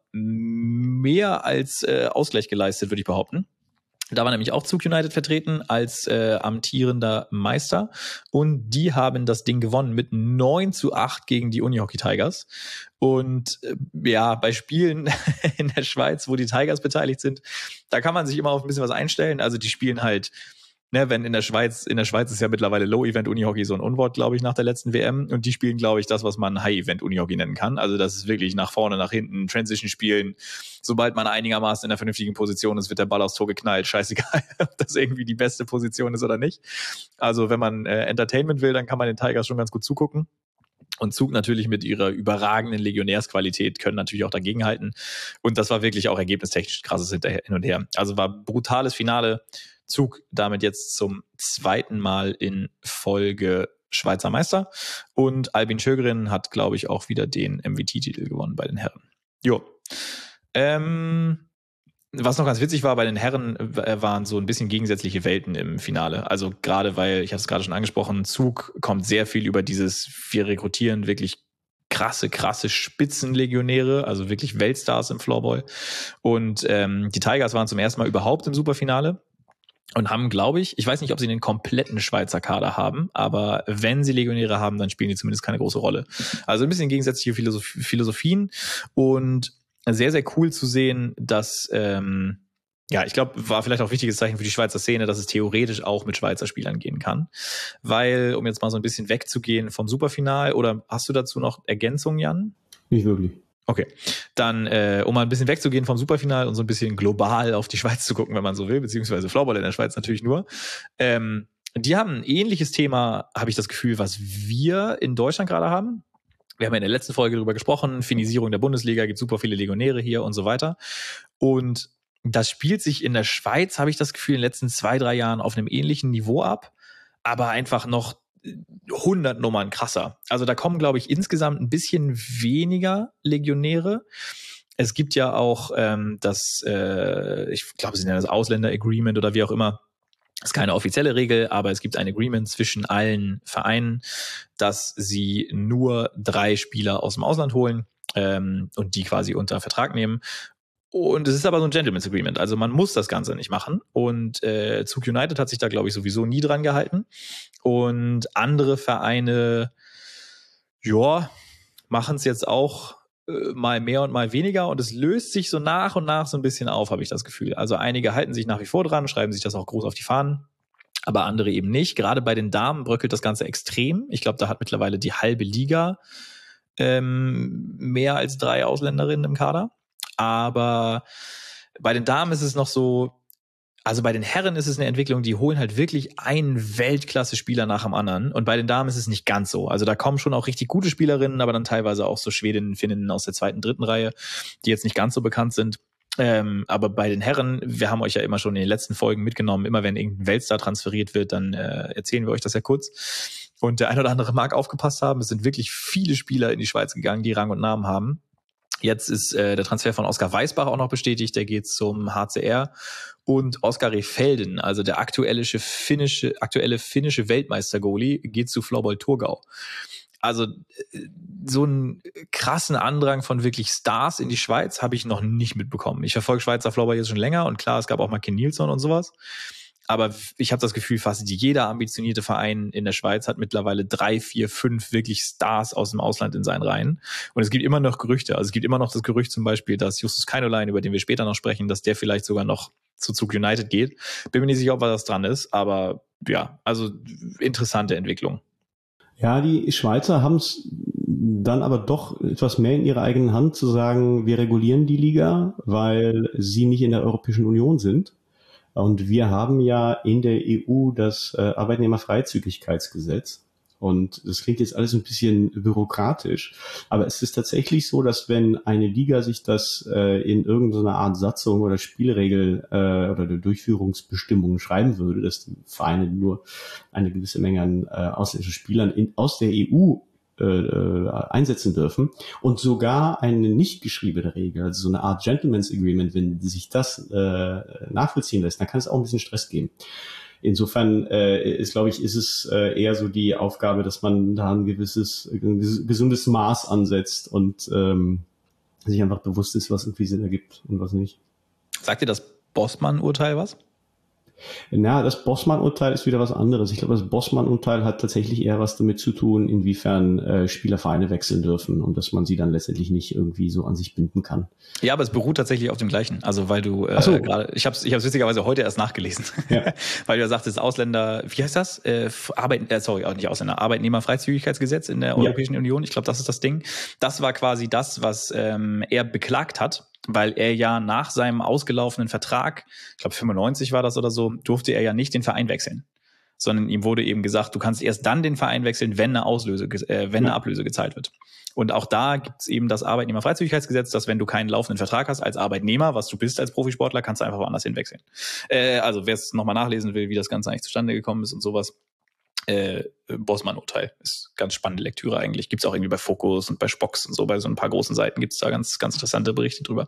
mehr als äh, Ausgleich geleistet, würde ich behaupten. Da war nämlich auch Zug United vertreten als äh, amtierender Meister und die haben das Ding gewonnen mit neun zu acht gegen die Unihockey Tigers. Und äh, ja, bei Spielen in der Schweiz, wo die Tigers beteiligt sind, da kann man sich immer auf ein bisschen was einstellen. Also die spielen halt, ne, wenn in der Schweiz, in der Schweiz ist ja mittlerweile Low-Event-Unihockey so ein Unwort, glaube ich, nach der letzten W M. Und die spielen, glaube ich, das, was man High-Event-Unihockey nennen kann. Also das ist wirklich nach vorne, nach hinten, Transition spielen. Sobald man einigermaßen in einer vernünftigen Position ist, wird der Ball aufs Tor geknallt. Scheißegal, ob das irgendwie die beste Position ist oder nicht. Also wenn man äh, Entertainment will, dann kann man den Tigers schon ganz gut zugucken. Und Zug natürlich mit ihrer überragenden Legionärsqualität können natürlich auch dagegenhalten. Und das war wirklich auch ergebnistechnisch krasses Hinterher, hin und her. Also war brutales Finale. Zug damit jetzt zum zweiten Mal in Folge Schweizer Meister. Und Albin Schögren hat, glaube ich, auch wieder den M V T-Titel gewonnen bei den Herren. Jo. Ähm, was noch ganz witzig war, bei den Herren waren so ein bisschen gegensätzliche Welten im Finale. Also gerade weil, ich hatte es gerade schon angesprochen, Zug kommt sehr viel über dieses, wir rekrutieren wirklich krasse, krasse Spitzenlegionäre, also wirklich Weltstars im Floorball. Und ähm, die Tigers waren zum ersten Mal überhaupt im Superfinale. Und haben, glaube ich, ich weiß nicht, ob sie den kompletten Schweizer Kader haben, aber wenn sie Legionäre haben, dann spielen die zumindest keine große Rolle. Also ein bisschen gegensätzliche Philosoph- Philosophien und sehr, sehr cool zu sehen, dass, ähm, ja, ich glaube, war vielleicht auch ein wichtiges Zeichen für die Schweizer Szene, dass es theoretisch auch mit Schweizer Spielern gehen kann. Weil, um jetzt mal so ein bisschen wegzugehen vom Superfinal, oder hast du dazu noch Ergänzungen, Jan? Nicht wirklich. Okay, dann äh, um mal ein bisschen wegzugehen vom Superfinal und so ein bisschen global auf die Schweiz zu gucken, wenn man so will, beziehungsweise Floorball in der Schweiz natürlich nur. Ähm, die haben ein ähnliches Thema, habe ich das Gefühl, was wir in Deutschland gerade haben. Wir haben ja in der letzten Folge darüber gesprochen, Finisierung der Bundesliga, gibt super viele Legionäre hier und so weiter. Und das spielt sich in der Schweiz, habe ich das Gefühl, in den letzten zwei, drei Jahren auf einem ähnlichen Niveau ab, aber einfach noch hundert Nummern krasser. Also da kommen, glaube ich, insgesamt ein bisschen weniger Legionäre. Es gibt ja auch ähm, das, äh, ich glaube, sie nennen das Ausländer-Agreement oder wie auch immer. Das ist keine offizielle Regel, aber es gibt ein Agreement zwischen allen Vereinen, dass sie nur drei Spieler aus dem Ausland holen ähm, und die quasi unter Vertrag nehmen. Und es ist aber so ein Gentleman's Agreement, also man muss das Ganze nicht machen. Und äh, Zug United hat sich da, glaube ich, sowieso nie dran gehalten. Und andere Vereine, ja, machen es jetzt auch äh, mal mehr und mal weniger. Und es löst sich so nach und nach so ein bisschen auf, habe ich das Gefühl. Also einige halten sich nach wie vor dran, schreiben sich das auch groß auf die Fahnen. Aber andere eben nicht. Gerade bei den Damen bröckelt das Ganze extrem. Ich glaube, da hat mittlerweile die halbe Liga ähm, mehr als drei Ausländerinnen im Kader. Aber bei den Damen ist es noch so, also bei den Herren ist es eine Entwicklung, die holen halt wirklich einen Weltklasse-Spieler nach dem anderen. Und bei den Damen ist es nicht ganz so. Also da kommen schon auch richtig gute Spielerinnen, aber dann teilweise auch so Schwedinnen, Finninnen aus der zweiten, dritten Reihe, die jetzt nicht ganz so bekannt sind. Ähm, aber bei den Herren, wir haben euch ja immer schon in den letzten Folgen mitgenommen, immer wenn irgendein Weltstar transferiert wird, dann äh, erzählen wir euch das ja kurz. Und der ein oder andere mag aufgepasst haben, es sind wirklich viele Spieler in die Schweiz gegangen, die Rang und Namen haben. Jetzt ist äh, der Transfer von Oskar Weisbach auch noch bestätigt, der geht zum H C R. Und Oskar Refelden, also der aktuelle finnische, aktuelle finnische Weltmeister-Goalie, geht zu Floorball Thurgau. also so einen krassen Andrang von wirklich Stars in die Schweiz habe ich noch nicht mitbekommen. Ich verfolge Schweizer Floorball jetzt schon länger und klar, es gab auch mal Ken Nielsen und sowas. Aber ich habe das Gefühl, fast jeder ambitionierte Verein in der Schweiz hat mittlerweile drei, vier, fünf wirklich Stars aus dem Ausland in seinen Reihen. Und es gibt immer noch Gerüchte. Also es gibt immer noch das Gerücht zum Beispiel, dass Justus Keinolein, über den wir später noch sprechen, dass der vielleicht sogar noch zu Zug United geht. Bin mir nicht sicher, ob was dran ist. Aber ja, also interessante Entwicklung. Ja, die Schweizer haben es dann aber doch etwas mehr in ihrer eigenen Hand zu sagen, wir regulieren die Liga, weil sie nicht in der Europäischen Union sind. Und wir haben ja in der E U das äh, Arbeitnehmerfreizügigkeitsgesetz. Und das klingt jetzt alles ein bisschen bürokratisch. Aber es ist tatsächlich so, dass wenn eine Liga sich das äh, in irgendeiner Art Satzung oder Spielregel äh, oder Durchführungsbestimmungen schreiben würde, dass die Vereine nur eine gewisse Menge an äh, ausländischen Spielern in, aus der E U äh, einsetzen dürfen und sogar eine nicht geschriebene Regel, also so eine Art Gentleman's Agreement, wenn sich das äh, nachvollziehen lässt, dann kann es auch ein bisschen Stress geben. Insofern äh, ist, glaube ich, ist es äh, eher so die Aufgabe, dass man da ein gewisses ein gesundes Maß ansetzt und ähm, sich einfach bewusst ist, was irgendwie Sinn ergibt und was nicht. Sagt dir das Bossmann-Urteil was? Na, das Bossmann-Urteil ist wieder was anderes. Ich glaube, das Bossmann-Urteil hat tatsächlich eher was damit zu tun, inwiefern äh, Spieler Vereine wechseln dürfen und dass man sie dann letztendlich nicht irgendwie so an sich binden kann. Ja, aber es beruht tatsächlich auf dem Gleichen. Also weil du äh, so. gerade, ich habe es ich hab's witzigerweise heute erst nachgelesen, ja. Weil du ja sagtest, Ausländer, wie heißt das? Äh, Arbeit, äh, sorry, auch nicht Ausländer, Arbeitnehmerfreizügigkeitsgesetz in der Europäischen ja. Union. Ich glaube, das ist das Ding. Das war quasi das, was ähm, er beklagt hat, weil er ja nach seinem ausgelaufenen Vertrag, ich glaube fünfundneunzig war das oder so, durfte er ja nicht den Verein wechseln. Sondern ihm wurde eben gesagt, du kannst erst dann den Verein wechseln, wenn eine Auslöse, äh, wenn eine Ablöse gezahlt wird. Und auch da gibt es eben das Arbeitnehmerfreizügigkeitsgesetz, dass wenn du keinen laufenden Vertrag hast als Arbeitnehmer, was du bist als Profisportler, kannst du einfach woanders hinwechseln. Äh, also wer es nochmal nachlesen will, wie das Ganze eigentlich zustande gekommen ist und sowas, äh, Bossmann-Urteil ist ganz spannende Lektüre eigentlich. Gibt es auch irgendwie bei Focus und bei Spox und so, bei so ein paar großen Seiten gibt es da ganz, ganz interessante Berichte drüber.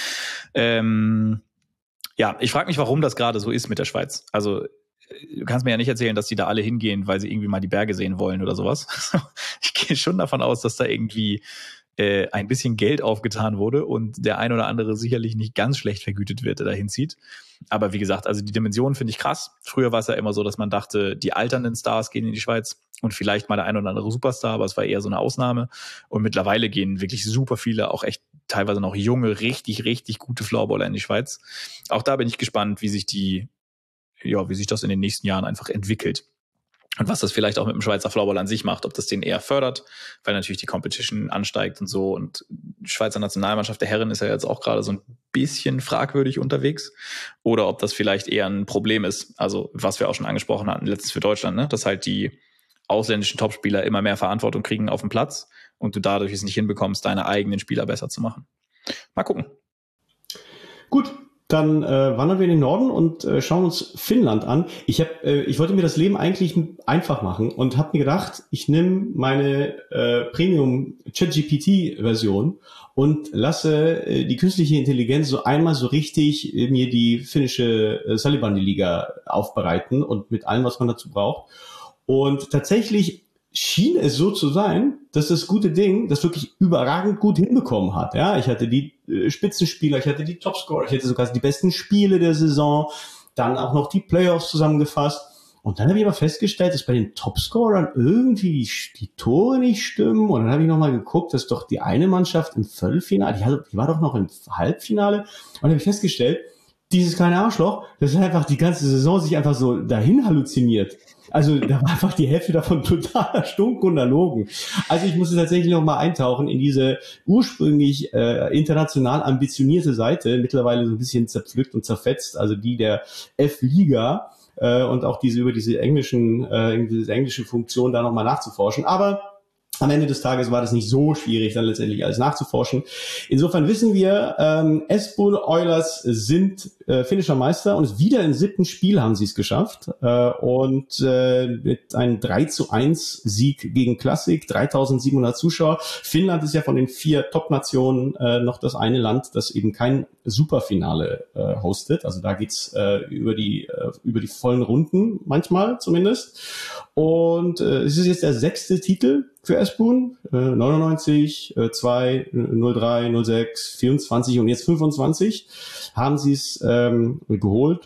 Ähm, ja, ich frage mich, warum das gerade so ist mit der Schweiz. Also du kannst mir ja nicht erzählen, dass die da alle hingehen, weil sie irgendwie mal die Berge sehen wollen oder sowas. Ich gehe schon davon aus, dass da irgendwie äh, ein bisschen Geld aufgetan wurde und der ein oder andere sicherlich nicht ganz schlecht vergütet wird, der da hinzieht. Aber wie gesagt, also die Dimension finde ich krass. Früher war es ja immer so, dass man dachte, die alternden Stars gehen in die Schweiz und vielleicht mal der ein oder andere Superstar, aber es war eher so eine Ausnahme. Und mittlerweile gehen wirklich super viele, auch echt teilweise noch junge, richtig, richtig gute Floorballer in die Schweiz. Auch da bin ich gespannt, wie sich die ja, wie sich das in den nächsten Jahren einfach entwickelt. Und was das vielleicht auch mit dem Schweizer Floorball an sich macht, ob das den eher fördert, weil natürlich die Competition ansteigt und so. Und die Schweizer Nationalmannschaft der Herren ist ja jetzt auch gerade so ein bisschen fragwürdig unterwegs. Oder ob das vielleicht eher ein Problem ist, also was wir auch schon angesprochen hatten, letztens für Deutschland, ne? Dass halt die ausländischen Topspieler immer mehr Verantwortung kriegen auf dem Platz und du dadurch es nicht hinbekommst, deine eigenen Spieler besser zu machen. Mal gucken. Gut. Dann äh, wandern wir in den Norden und äh, schauen uns Finnland an. Ich hab, äh, ich wollte mir das Leben eigentlich einfach machen und habe mir gedacht, ich nehme meine äh, Premium ChatGPT-Version und lasse äh, die künstliche Intelligenz so einmal so richtig äh, mir die finnische äh, Salibandi-Liga aufbereiten und mit allem, was man dazu braucht. Und tatsächlich schien es so zu sein, dass das gute Ding das wirklich überragend gut hinbekommen hat. Ja, ich hatte die äh, Spitzenspieler, ich hatte die Topscorer, ich hatte sogar die besten Spiele der Saison, dann auch noch die Playoffs zusammengefasst. Und dann habe ich aber festgestellt, dass bei den Topscorern irgendwie die, die Tore nicht stimmen. Und dann habe ich nochmal geguckt, dass doch die eine Mannschaft im Viertelfinale, die, hatte, die war doch noch im Halbfinale. Und dann habe ich festgestellt, dieses kleine Arschloch, das hat einfach die ganze Saison sich einfach so dahin halluziniert. Also da war einfach die Hälfte davon totaler Stunk und erlogen. Also ich musste tatsächlich noch mal eintauchen in diese ursprünglich äh, international ambitionierte Seite, mittlerweile so ein bisschen zerpflückt und zerfetzt, also die der F-Liga äh, und auch diese über diese englischen, äh, diese englische Funktion da noch mal nachzuforschen. Aber am Ende des Tages war das nicht so schwierig, dann letztendlich alles nachzuforschen. Insofern wissen wir, ähm, Espoo Oilers sind äh, finnischer Meister und wieder im siebten Spiel haben sie es geschafft. Äh, und äh, mit einem drei zu eins Sieg gegen Classic, dreitausendsiebenhundert Zuschauer. Finnland ist ja von den vier Top-Nationen äh, noch das eine Land, das eben kein Superfinale äh, hostet. Also da geht's äh, über die äh, über die vollen Runden, manchmal zumindest. Und äh, es ist jetzt der sechste Titel für Espoon, äh, neunundneunzig, äh, zwei, null drei, null sechs, vierundzwanzig und jetzt fünfundzwanzig haben sie es ähm, geholt.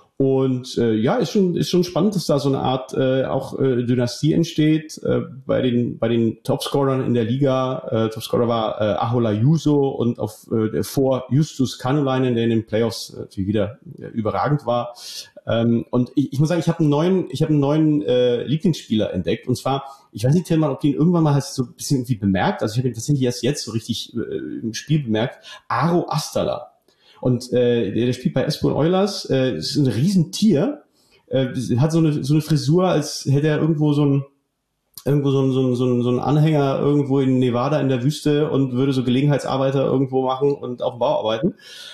Und äh, ja, ist schon ist schon spannend, dass da so eine Art äh, auch äh, Dynastie entsteht äh, bei den bei den Topscorern in der Liga. Äh, Topscorer war äh, Ahola Juso und auf äh, vor Justus Kanulainen, der in den Playoffs natürlich wieder äh, überragend war. Ähm, und ich, ich muss sagen, ich habe einen neuen ich habe einen neuen äh, Lieblingsspieler entdeckt. Und zwar, ich weiß nicht, Tillmann, ob du ihn irgendwann mal hast so ein bisschen irgendwie bemerkt. Also ich habe ihn tatsächlich erst jetzt so richtig äh, im Spiel bemerkt. Aro Astala. Und äh, der, der spielt bei Espoon Oilers, äh, ist ein Riesentier, äh, hat so eine so eine Frisur, als hätte er irgendwo so ein irgendwo so ein, so ein, so ein, so ein Anhänger irgendwo in Nevada in der Wüste und würde so Gelegenheitsarbeiter irgendwo machen und auf dem Bau arbeiten.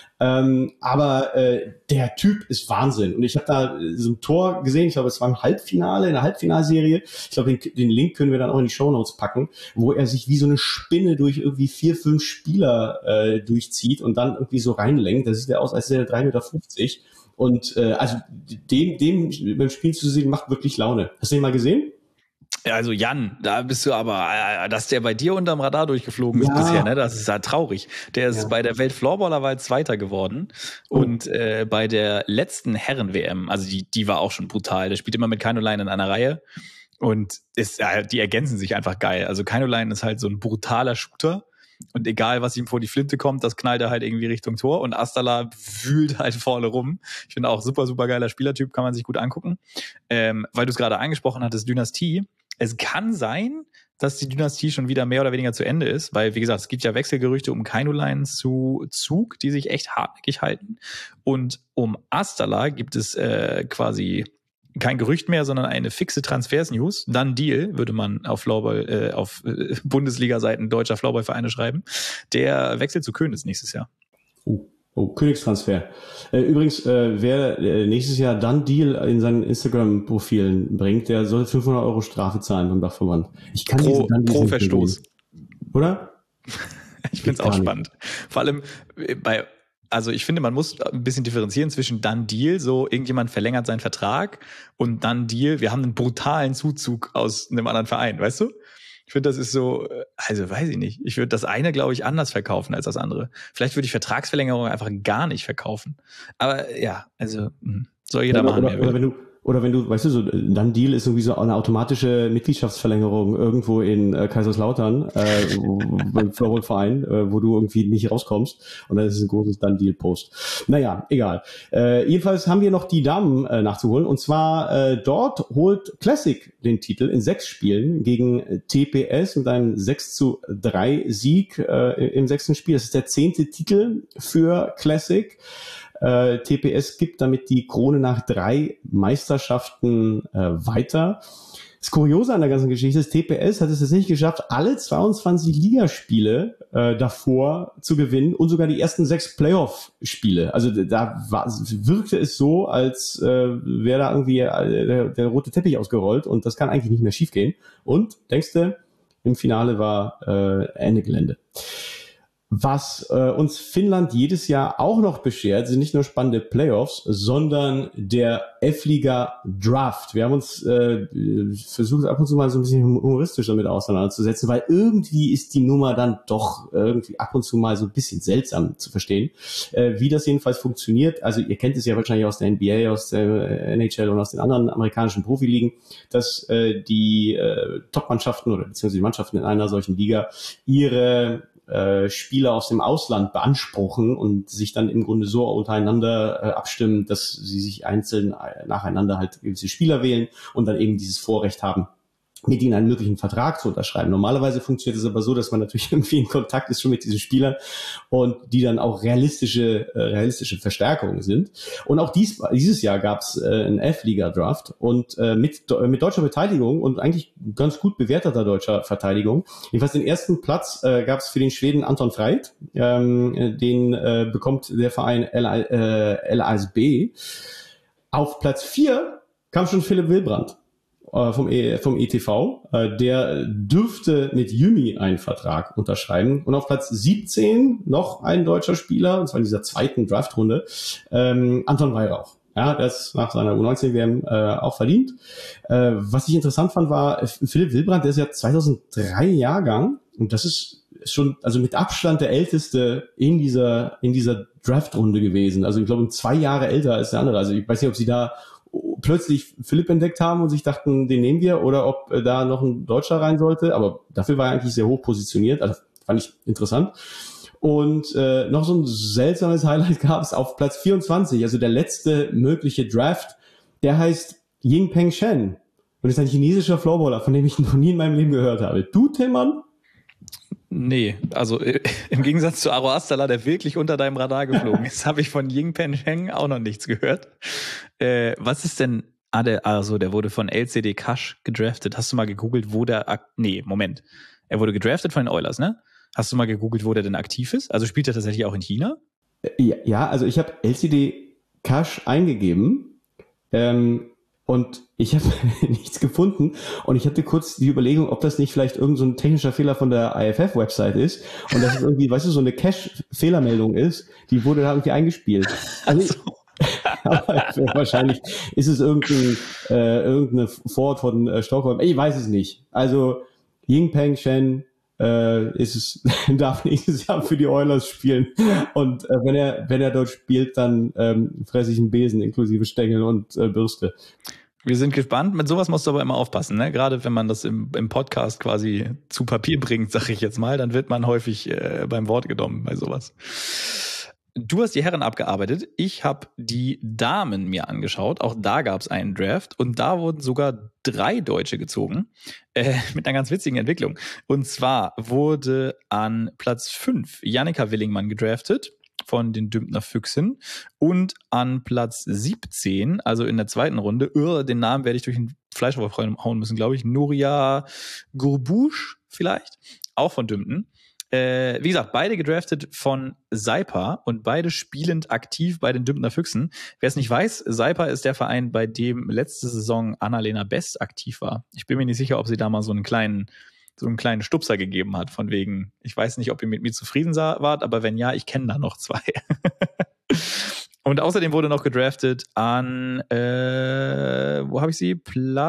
Ähm, aber äh, der Typ ist Wahnsinn. Und ich habe da so ein Tor gesehen, ich glaube, es war im Halbfinale, in der Halbfinalserie. Ich glaube, den, den Link können wir dann auch in die Shownotes packen, wo er sich wie so eine Spinne durch irgendwie vier, fünf Spieler äh, durchzieht und dann irgendwie so reinlenkt. Da sieht er aus, als wäre er drei Meter fünfzig. Und äh, also dem, dem beim Spiel zu sehen, macht wirklich Laune. Hast du den mal gesehen? Ja, also Jan, da bist du aber, äh, dass der bei dir unterm Radar durchgeflogen ist Ja. bisher, ne? Das ist ja traurig. Der ist Ja. bei der Welt-Floorballer-Wahl Zweiter geworden Oh. und äh, bei der letzten Herren-W M, also die, die war auch schon brutal. Der spielt immer mit Kainulainen in einer Reihe und ist, ja, die ergänzen sich einfach geil. Also Kainulainen ist halt so ein brutaler Shooter. Und egal, was ihm vor die Flinte kommt, das knallt er halt irgendwie Richtung Tor. Und Astala wühlt halt vorne rum. Ich finde auch super, super geiler Spielertyp, kann man sich gut angucken. Ähm, weil du es gerade angesprochen hattest, Dynastie. Es kann sein, dass die Dynastie schon wieder mehr oder weniger zu Ende ist, weil, wie gesagt, es gibt ja Wechselgerüchte um Kainulainen zu Zug, die sich echt hartnäckig halten. Und um Astala gibt es äh, quasi kein Gerücht mehr, sondern eine fixe Transfers-News. Dann Deal, würde man auf Floorball, äh, auf äh, Bundesliga-Seiten deutscher Floorball-Vereine schreiben. Der wechselt zu Königs nächstes Jahr. Oh, oh Königstransfer. Äh, übrigens, äh, wer äh, nächstes Jahr dann Deal in seinen Instagram-Profilen bringt, der soll fünfhundert Euro Strafe zahlen beim Dachverband. Ich kann Pro, diese pro Verstoß. Oder? Ich finde es auch spannend. Vor allem bei, also ich finde, man muss ein bisschen differenzieren zwischen dann Deal, so irgendjemand verlängert seinen Vertrag, und dann Deal, wir haben einen brutalen Zuzug aus einem anderen Verein, weißt du? Ich finde, das ist so, also weiß ich nicht. Ich würde das eine, glaube ich, anders verkaufen als das andere. Vielleicht würde ich Vertragsverlängerung einfach gar nicht verkaufen. Aber ja, also soll jeder oder, machen, oder, wer will. Oder wenn du Oder wenn du, weißt du, so dann Deal ist irgendwie so eine automatische Mitgliedschaftsverlängerung irgendwo in äh, Kaiserslautern, äh, beim Floorballverein, äh, wo du irgendwie nicht rauskommst, und dann ist es ein großes dann Deal Post. Naja, egal. Äh, jedenfalls haben wir noch die Damen äh, nachzuholen, und zwar äh, dort holt Classic den Titel in sechs Spielen gegen T P S mit einem sechs zu drei Sieg äh, im sechsten Spiel. Das ist der zehnte Titel für Classic. Äh, T P S gibt damit die Krone nach drei Meisterschaften äh, weiter. Das Kuriose an der ganzen Geschichte ist, T P S hat es jetzt nicht geschafft, alle zweiundzwanzig Ligaspiele äh, davor zu gewinnen und sogar die ersten sechs Playoff-Spiele. Also da war, wirkte es so, als äh, wäre da irgendwie äh, der, der rote Teppich ausgerollt, und das kann eigentlich nicht mehr schiefgehen. Und, denkst du, im Finale war äh, Ende Gelände. Was äh, uns Finnland jedes Jahr auch noch beschert, sind nicht nur spannende Playoffs, sondern der F-Liga Draft. Wir haben uns äh, versucht, ab und zu mal so ein bisschen humoristisch damit auseinanderzusetzen, weil irgendwie ist die Nummer dann doch irgendwie ab und zu mal so ein bisschen seltsam zu verstehen. Äh, wie das jedenfalls funktioniert, also ihr kennt es ja wahrscheinlich aus der N B A, aus der N H L und aus den anderen amerikanischen Profiligen, dass äh, die äh, Top-Mannschaften oder beziehungsweise die Mannschaften in einer solchen Liga ihre Äh, Spieler aus dem Ausland beanspruchen und sich dann im Grunde so untereinander äh, abstimmen, dass sie sich einzeln äh, nacheinander halt gewisse Spieler wählen und dann eben dieses Vorrecht haben, mit ihnen einen möglichen Vertrag zu unterschreiben. Normalerweise funktioniert es aber so, dass man natürlich irgendwie in Kontakt ist schon mit diesen Spielern und die dann auch realistische, äh, realistische Verstärkungen sind. Und auch dies, dieses Jahr gab es äh, einen F-Liga-Draft und äh, mit, mit deutscher Beteiligung und eigentlich ganz gut bewerteter deutscher Verteidigung. Jedenfalls den ersten Platz äh, gab es für den Schweden Anton Freit. Ähm, den äh, bekommt der Verein L A S B. Auf Platz vier kam schon Philipp Wilbrand vom, e, vom E T V, der dürfte mit Jümi einen Vertrag unterschreiben. Und auf Platz siebzehn noch ein deutscher Spieler, und zwar in dieser zweiten Draftrunde, ähm, Anton Weihrauch. Ja, das nach seiner U neunzehn W M äh, auch verdient. Äh, was ich interessant fand, war Philipp Wilbrand, der ist ja zweitausenddrei Jahrgang und das ist schon, also mit Abstand der älteste in dieser in dieser Draftrunde gewesen. Also ich glaube, zwei Jahre älter als der andere. Also ich weiß nicht, ob sie da plötzlich Philipp entdeckt haben und sich dachten, den nehmen wir, oder ob äh, da noch ein Deutscher rein sollte. Aber dafür war er eigentlich sehr hoch positioniert. Also fand ich interessant. Und äh, noch so ein seltsames Highlight gab es auf Platz vierundzwanzig, also der letzte mögliche Draft. Der heißt Yingpeng Shen und ist ein chinesischer Floorballer, von dem ich noch nie in meinem Leben gehört habe. Du, Tillmann? Nee, also äh, im Gegensatz zu Aro Astala, der wirklich unter deinem Radar geflogen ist, habe ich von Yingpeng Shen auch noch nichts gehört. Äh, was ist denn, ah, der, also der wurde von L C D Cash gedraftet. Hast du mal gegoogelt, wo der, nee, Moment. Er wurde gedraftet von den Oilers, ne? Hast du mal gegoogelt, wo der denn aktiv ist? Also spielt er tatsächlich auch in China? Ja, ja, also ich habe L C D Cash eingegeben ähm, und ich habe nichts gefunden. Und ich hatte kurz die Überlegung, ob das nicht vielleicht irgend so ein technischer Fehler von der I F F-Website ist und dass es irgendwie, weißt du, so eine Cache-Fehlermeldung ist, die wurde da irgendwie eingespielt. Also ich, aber wahrscheinlich ist es irgendein, äh, irgendeine Vorort von äh, Stockholm. Ich weiß es nicht. Also Yingpeng Shen äh, ist es, darf nächstes Jahr für die Oilers spielen. Und äh, wenn er wenn er dort spielt, dann ähm, fresse ich einen Besen inklusive Stängel und äh, Bürste. Wir sind gespannt. Mit sowas musst du aber immer aufpassen, ne? Gerade wenn man das im, im Podcast quasi zu Papier bringt, sag ich jetzt mal, dann wird man häufig äh, beim Wort genommen bei sowas. Du hast die Herren abgearbeitet. Ich habe die Damen mir angeschaut. Auch da gab es einen Draft und da wurden sogar drei Deutsche gezogen äh, mit einer ganz witzigen Entwicklung. Und zwar wurde an Platz fünf Jannika Willingmann gedraftet von den Dümpner Füchsen und an Platz siebzehn, also in der zweiten Runde, uh, den Namen werde ich durch den Fleischwolf hauen müssen, glaube ich, Nuria Gurbusch vielleicht, auch von Dümpten. Äh, wie gesagt, beide gedraftet von Saipa und beide spielend aktiv bei den Dümpner Füchsen. Wer es nicht weiß, Saipa ist der Verein, bei dem letzte Saison Annalena Best aktiv war. Ich bin mir nicht sicher, ob sie da mal so einen kleinen, so einen kleinen Stupser gegeben hat, von wegen, ich weiß nicht, ob ihr mit mir zufrieden wart, aber wenn ja, ich kenne da noch zwei. Und außerdem wurde noch gedraftet an, äh, wo habe ich sie?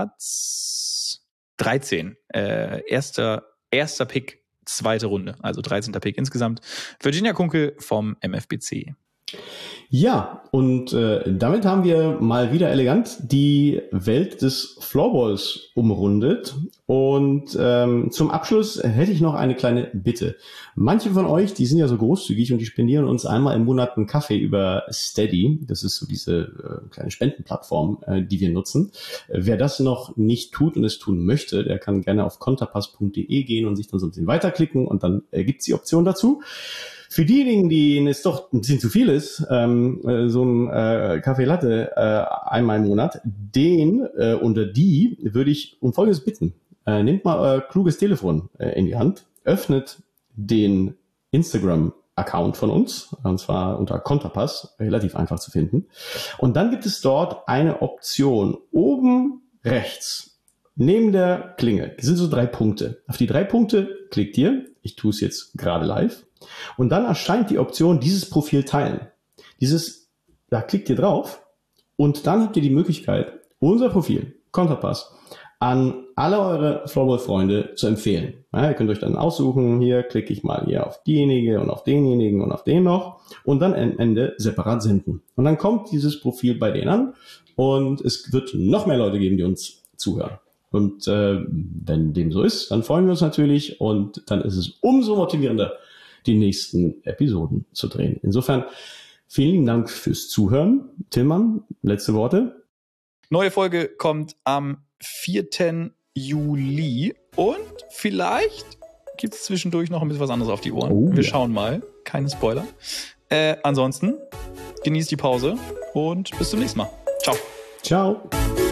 Platz dreizehn. Äh, erster, erster Pick. Zweite Runde, also dreizehnter Pick insgesamt. Virginia Kunkel vom M F B C. Ja, und äh, damit haben wir mal wieder elegant die Welt des Floorballs umrundet. Und ähm, zum Abschluss hätte ich noch eine kleine Bitte. Manche von euch, die sind ja so großzügig und die spendieren uns einmal im Monat einen Kaffee über Steady. Das ist so diese äh, kleine Spendenplattform, äh, die wir nutzen. Äh, wer das noch nicht tut und es tun möchte, der kann gerne auf konterpass punkt de gehen und sich dann so ein bisschen weiterklicken und dann äh, gibt's die Option dazu. Für diejenigen, denen es doch ein bisschen zu viel ist, ähm, so ein äh, Kaffee Latte äh, einmal im Monat, den äh, oder die würde ich um Folgendes bitten. Äh, nehmt mal euer kluges Telefon äh, in die Hand, öffnet den Instagram-Account von uns, und zwar unter Konterpass, relativ einfach zu finden. Und dann gibt es dort eine Option oben rechts, neben der Klingel, sind so drei Punkte. Auf die drei Punkte klickt ihr, ich tue es jetzt gerade live, und dann erscheint die Option, dieses Profil teilen. Dieses, da klickt ihr drauf und dann habt ihr die Möglichkeit, unser Profil, Konterpass, an alle eure Floorball-Freunde zu empfehlen. Ja, ihr könnt euch dann aussuchen, hier klicke ich mal hier auf diejenige und auf denjenigen und auf den noch und dann am Ende separat senden. Und dann kommt dieses Profil bei denen an und es wird noch mehr Leute geben, die uns zuhören. Und äh, wenn dem so ist, dann freuen wir uns natürlich und dann ist es umso motivierender, die nächsten Episoden zu drehen. Insofern vielen Dank fürs Zuhören. Tillmann, letzte Worte. Neue Folge kommt am vierten Juli und vielleicht gibt es zwischendurch noch ein bisschen was anderes auf die Ohren. Oh, Wir ja. schauen mal. Keine Spoiler. Äh, ansonsten genießt die Pause und bis zum nächsten Mal. Ciao. Ciao.